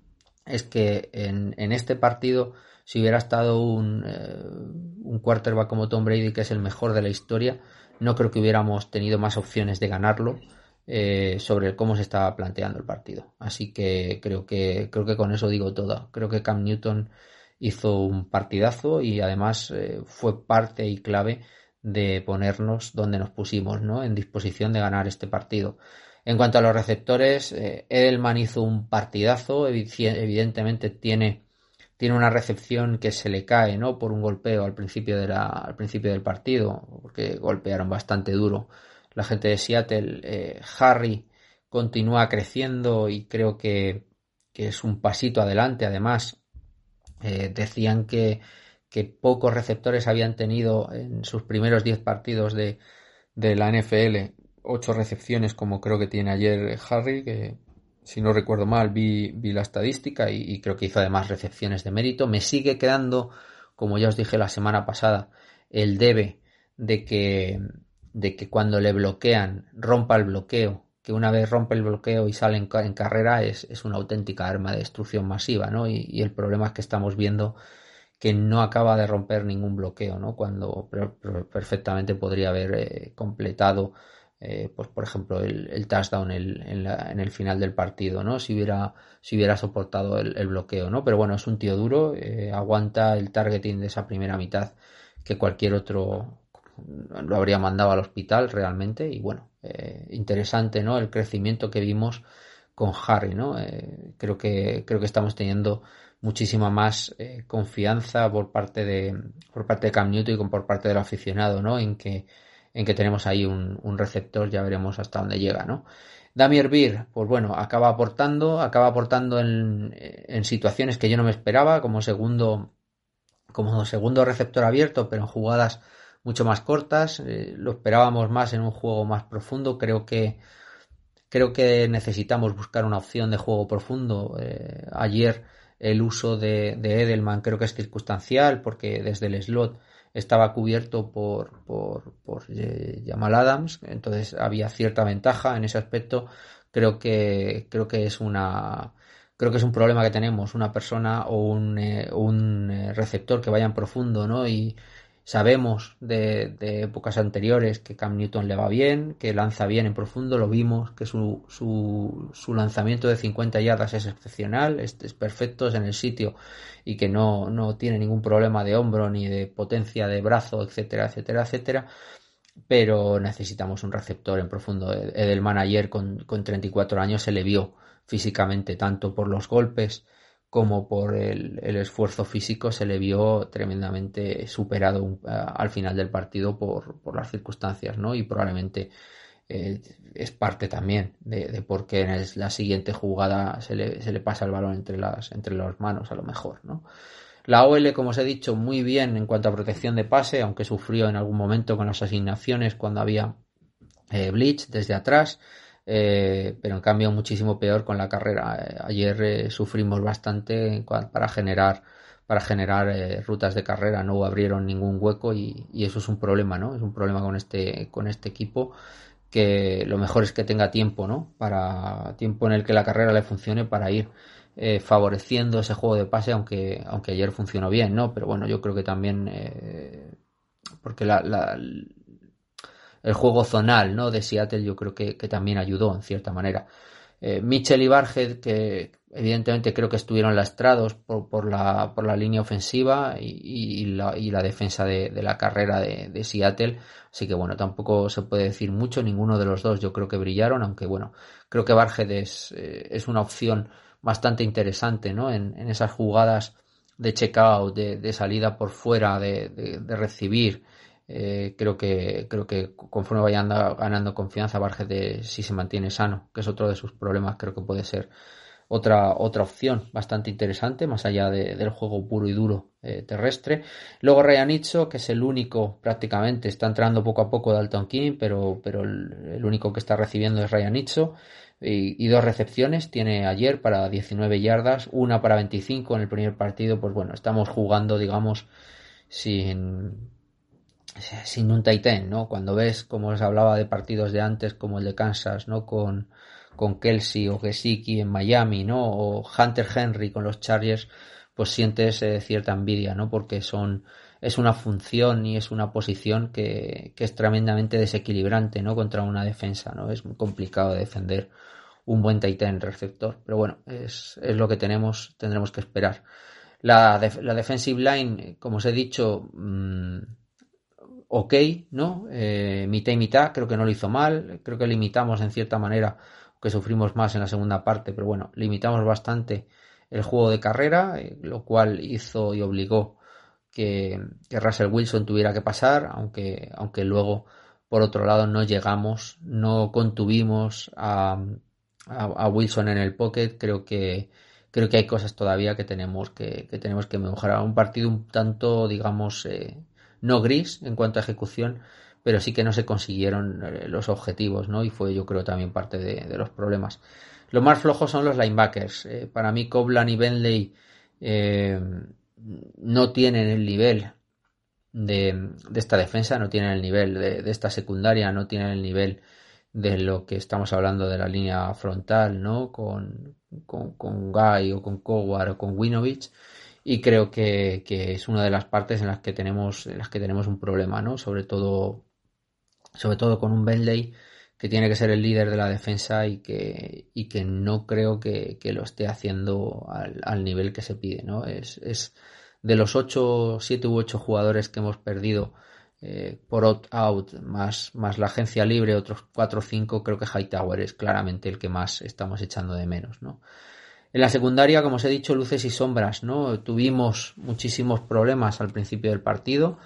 es que en, en este partido, si hubiera estado un, eh, un quarterback como Tom Brady, que es el mejor de la historia, no creo que hubiéramos tenido más opciones de ganarlo eh, sobre cómo se estaba planteando el partido. Así que creo que creo que con eso digo todo. Creo que Cam Newton hizo un partidazo y además eh, fue parte y clave de ponernos donde nos pusimos, ¿no? En disposición de ganar este partido. En cuanto a los receptores, eh, Edelman hizo un partidazo, evidentemente tiene, tiene una recepción que se le cae, ¿no? Por un golpeo al principio, de la, al principio del partido, porque golpearon bastante duro la gente de Seattle. eh, Harry continúa creciendo y creo que, que es un pasito adelante. Además, eh, decían que, que pocos receptores habían tenido en sus primeros diez partidos de, de la N F L ocho recepciones como creo que tiene ayer Harry, que si no recuerdo mal vi, vi la estadística y, y creo que hizo además recepciones de mérito. Me sigue quedando, como ya os dije la semana pasada, el debe de que, de que cuando le bloquean rompa el bloqueo, que una vez rompe el bloqueo y sale en, en carrera es, es una auténtica arma de destrucción masiva, ¿no? Y, y el problema es que estamos viendo que no acaba de romper ningún bloqueo, ¿no? Cuando pero, pero perfectamente podría haber eh, completado Eh, pues por ejemplo el, el touchdown el, en, la, en el final del partido, ¿no? Si hubiera, si hubiera soportado el, el bloqueo, ¿no? Pero bueno, es un tío duro, eh, aguanta el targeting de esa primera mitad que cualquier otro lo habría mandado al hospital realmente. Y bueno, eh, interesante, ¿no? El crecimiento que vimos con Harry, ¿no? Eh, creo que creo que estamos teniendo muchísima más eh, confianza por parte de por parte de Cam Newton y por parte del aficionado, ¿no? En que en que tenemos ahí un, un receptor, ya veremos hasta dónde llega, ¿no? Damier Beer, pues bueno, acaba aportando, acaba aportando en, en situaciones que yo no me esperaba, como segundo, como segundo receptor abierto, pero en jugadas mucho más cortas. Eh, lo esperábamos más en un juego más profundo. Creo que creo que necesitamos buscar una opción de juego profundo. Eh, ayer el uso de, de Edelman creo que es circunstancial, porque desde el slot estaba cubierto por, por, por eh, Jamal Adams, entonces había cierta ventaja en ese aspecto. Creo que, creo que es una, creo que es un problema que tenemos, una persona o un, eh, un eh, receptor que vaya en profundo, ¿no? Y sabemos de, de épocas anteriores que Cam Newton le va bien, que lanza bien en profundo, lo vimos, que su, su, su lanzamiento de cincuenta yardas es excepcional, es, es perfecto, es en el sitio y que no, no tiene ningún problema de hombro ni de potencia de brazo, etcétera, etcétera, etcétera. Pero necesitamos un receptor en profundo. Edelman ayer con, con treinta y cuatro años se le vio físicamente, tanto por los golpes como por el, el esfuerzo físico, se le vio tremendamente superado uh, al final del partido por, por las circunstancias, ¿no? Y probablemente eh, es parte también de, de por qué en la siguiente jugada se le, se le pasa el balón entre las, entre las manos a lo mejor, ¿no? La O L, como os he dicho, muy bien en cuanto a protección de pase, aunque sufrió en algún momento con las asignaciones cuando había eh, blitz desde atrás, eh, pero en cambio muchísimo peor con la carrera. Eh, ayer eh, sufrimos bastante para generar para generar eh, rutas de carrera, no abrieron ningún hueco y, y eso es un problema, ¿no? Es un problema con este con este equipo, que lo mejor es que tenga tiempo, ¿no? Para tiempo en el que la carrera le funcione para ir eh, favoreciendo ese juego de pase, aunque aunque ayer funcionó bien, ¿no? Pero bueno, yo creo que también eh, porque la, la el juego zonal, ¿no?, de Seattle yo creo que, que también ayudó en cierta manera. Eh, Mitchell y Barhead, que evidentemente creo que estuvieron lastrados por, por, la, por la línea ofensiva y, y, la, y la defensa de, de la carrera de, de Seattle, así que bueno, tampoco se puede decir mucho, ninguno de los dos yo creo que brillaron, aunque bueno, creo que Barhead es, eh, es una opción bastante interesante, ¿no?, en, en esas jugadas de checkout, de, de salida por fuera, de, de, de recibir. Eh, creo que creo que conforme vaya anda, ganando confianza Barhead, de, si se mantiene sano, que es otro de sus problemas, creo que puede ser otra otra opción bastante interesante, más allá de, del juego puro y duro eh, terrestre. Luego Ryan Itzo, que es el único, prácticamente está entrando poco a poco Dalton King, pero, pero el, el único que está recibiendo es Ryan Itzo, y, y dos recepciones tiene ayer para diecinueve yardas, una para veinticinco en el primer partido. Pues bueno, estamos jugando, digamos, sin sin un tight end, ¿no? Cuando ves, como os hablaba de partidos de antes, como el de Kansas, ¿no?, con, con Kelsey o Gesicki en Miami, ¿no?, o Hunter Henry con los Chargers, pues sientes eh, cierta envidia, ¿no?, porque son es una función y es una posición que, que es tremendamente desequilibrante, ¿no?, contra una defensa, ¿no? Es muy complicado defender un buen tight end receptor, pero bueno, es, es lo que tenemos, tendremos que esperar. La, def- la defensive line, como os he dicho, mmm, ok, ¿no? Eh, mitad y mitad, creo que no lo hizo mal, creo que limitamos en cierta manera, que sufrimos más en la segunda parte, pero bueno, limitamos bastante el juego de carrera, eh, lo cual hizo y obligó que, que Russell Wilson tuviera que pasar, aunque, aunque luego, por otro lado, no llegamos, no contuvimos a, a, a Wilson en el pocket. Creo que creo que hay cosas todavía que tenemos que, que tenemos que mejorar. Un partido un tanto, digamos, eh, no gris en cuanto a ejecución, pero sí que no se consiguieron eh, los objetivos, ¿no? Y fue, yo creo, también parte de, de los problemas. Lo más flojos son los linebackers. Eh, para mí, Coughlin y Bentley eh, no tienen el nivel de, de esta defensa, no tienen el nivel de, de esta secundaria, no tienen el nivel de lo que estamos hablando de la línea frontal, ¿no? Con, con, con Guy o con Coward o con Winovich. Y creo que, que es una de las partes en las que tenemos, en las que tenemos un problema, ¿no? Sobre todo, sobre todo con un Bentley que tiene que ser el líder de la defensa y que, y que no creo que, que lo esté haciendo al, al nivel que se pide, ¿no? Es, es de los ocho, siete u ocho jugadores que hemos perdido eh, por opt-out, más, más la agencia libre, otros cuatro o cinco, creo que Hightower es claramente el que más estamos echando de menos, ¿no? En la secundaria, como os he dicho, luces y sombras, ¿no? Tuvimos muchísimos problemas al principio del partido,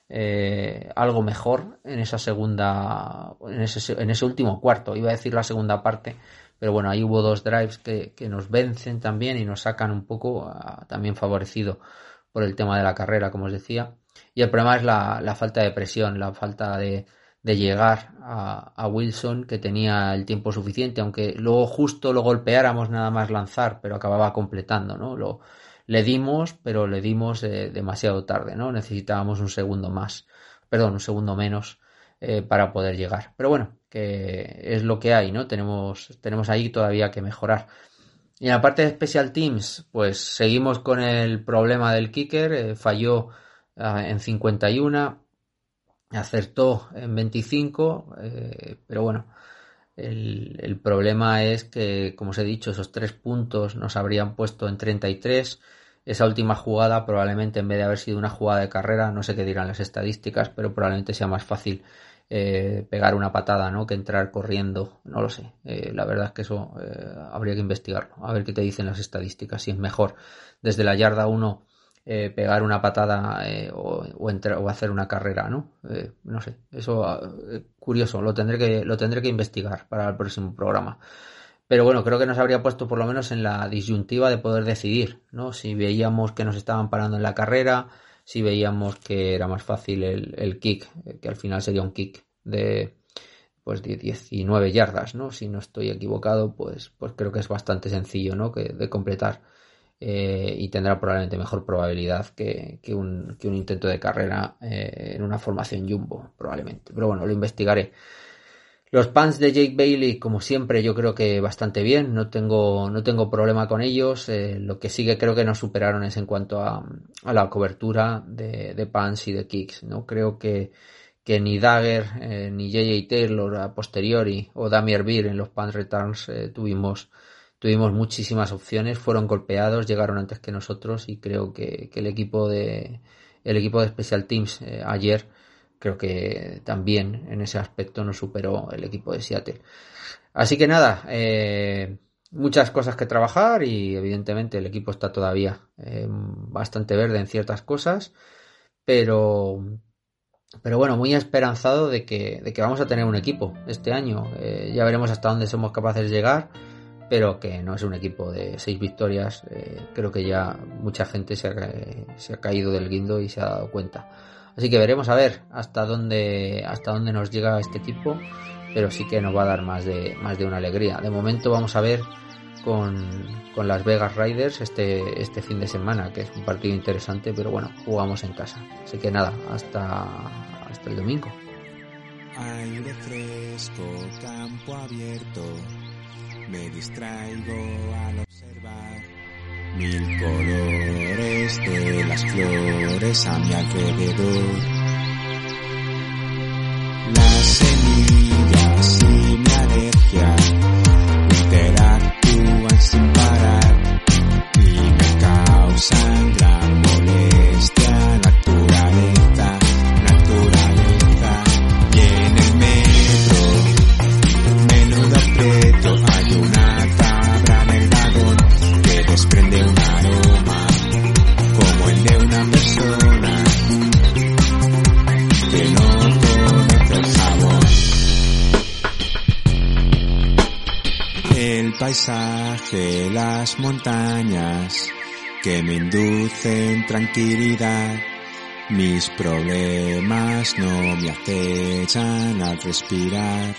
eh, algo mejor en esa segunda, en ese, en ese último cuarto, iba a decir la segunda parte, pero bueno, ahí hubo dos drives que, que nos vencen también y nos sacan un poco, a, también favorecido por el tema de la carrera, como os decía. Y el problema es la, la falta de presión, la falta de, de llegar a, a Wilson, que tenía el tiempo suficiente, aunque luego justo lo golpeáramos nada más lanzar, pero acababa completando, ¿no? Lo, le dimos, pero le dimos eh, demasiado tarde, ¿no? Necesitábamos un segundo más, perdón, un segundo menos eh, para poder llegar. Pero bueno, que es lo que hay, ¿no? Tenemos, tenemos ahí todavía que mejorar. Y en la parte de Special Teams, pues seguimos con el problema del kicker, eh, falló eh, en cincuenta y uno, acertó en veinticinco, eh, pero bueno, el, el problema es que, como os he dicho, esos tres puntos nos habrían puesto en treinta y tres. Esa última jugada probablemente, en vez de haber sido una jugada de carrera, no sé qué dirán las estadísticas, pero probablemente sea más fácil eh, pegar una patada, ¿no?, que entrar corriendo, no lo sé. Eh, la verdad es que eso eh, habría que investigarlo, a ver qué te dicen las estadísticas, si es mejor desde la yarda uno eh, pegar una patada eh, o, o, entrar, o hacer una carrera, ¿no? Eh, no sé, eso eh, curioso, lo tendré que lo tendré que investigar para el próximo programa. Pero bueno, creo que nos habría puesto por lo menos en la disyuntiva de poder decidir, ¿no? Si veíamos que nos estaban parando en la carrera, si veíamos que era más fácil el, el kick, que al final sería un kick de pues de diecinueve yardas, ¿no? Si no estoy equivocado, pues, pues creo que es bastante sencillo, ¿no? Que, de completar eh, y tendrá probablemente mejor probabilidad que, que, un, que un intento de carrera eh, en una formación jumbo, probablemente. Pero bueno, lo investigaré. Los punts de Jake Bailey, como siempre, yo creo que bastante bien, no tengo, no tengo problema con ellos. Eh, lo que sí que creo que nos superaron es en cuanto a, a la cobertura de, de punts y de kicks, ¿no? Creo que, que ni Dagger, eh, ni J J Taylor a posteriori o Damier Beer en los punt returns eh, tuvimos, tuvimos muchísimas opciones, fueron golpeados, llegaron antes que nosotros y creo que, que el equipo de el equipo de Special Teams eh, ayer creo que también en ese aspecto nos superó el equipo de Seattle. Así que nada, eh, muchas cosas que trabajar y evidentemente el equipo está todavía eh, bastante verde en ciertas cosas, pero, pero bueno, muy esperanzado de que, de que vamos a tener un equipo este año. Eh, ya veremos hasta dónde somos capaces de llegar, pero que no es un equipo de seis victorias. Eh, creo que ya mucha gente se ha, se ha caído del guindo y se ha dado cuenta. Así que veremos a ver hasta dónde hasta dónde nos llega este equipo, pero sí que nos va a dar más de más de una alegría. De momento vamos a ver con, con las Vegas Raiders este este fin de semana, que es un partido interesante, pero bueno, jugamos en casa. Así que nada, hasta hasta el domingo. Aire fresco, campo abierto, me distraigo al observar mil colores de las flores a mi alrededor. Las semillas y mi alergia interactúan sin parar y me causan gran molestia. Naturaleza, naturaleza. Y en el metro, menudo aprieto, hay una cabra en el vagón que desprende un aroma como el de una persona que no conoce el jabón. El paisaje, las montañas que me inducen tranquilidad, mis problemas no me acechan al respirar.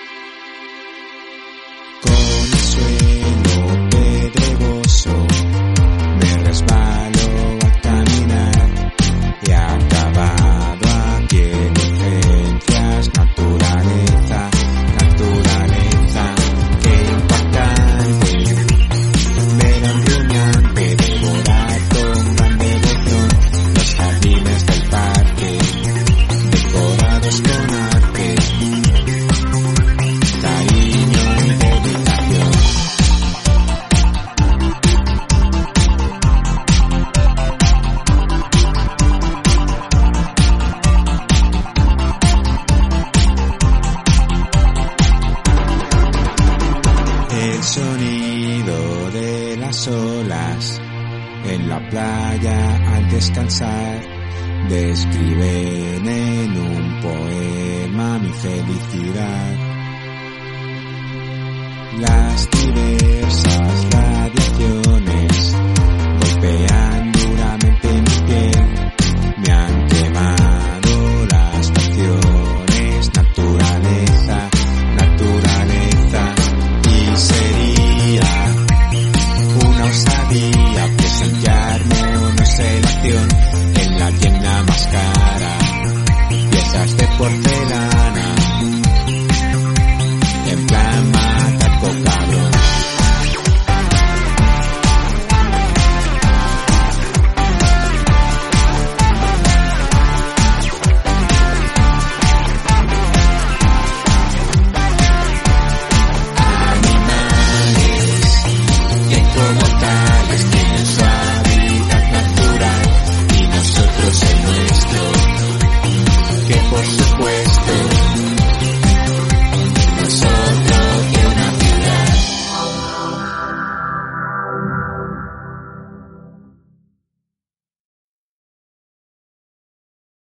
Con el suelo pedregoso me resbalo al caminar. He acabado aquí en urgencias. Naturaleza, naturaleza, qué impactante. Ver a un rumiante devorar con gran devoción los jardines del parque, decorados con arte, cariño y dedicación. El sonido de las olas en la playa al descansar describen en un poema mi felicidad. Las diversas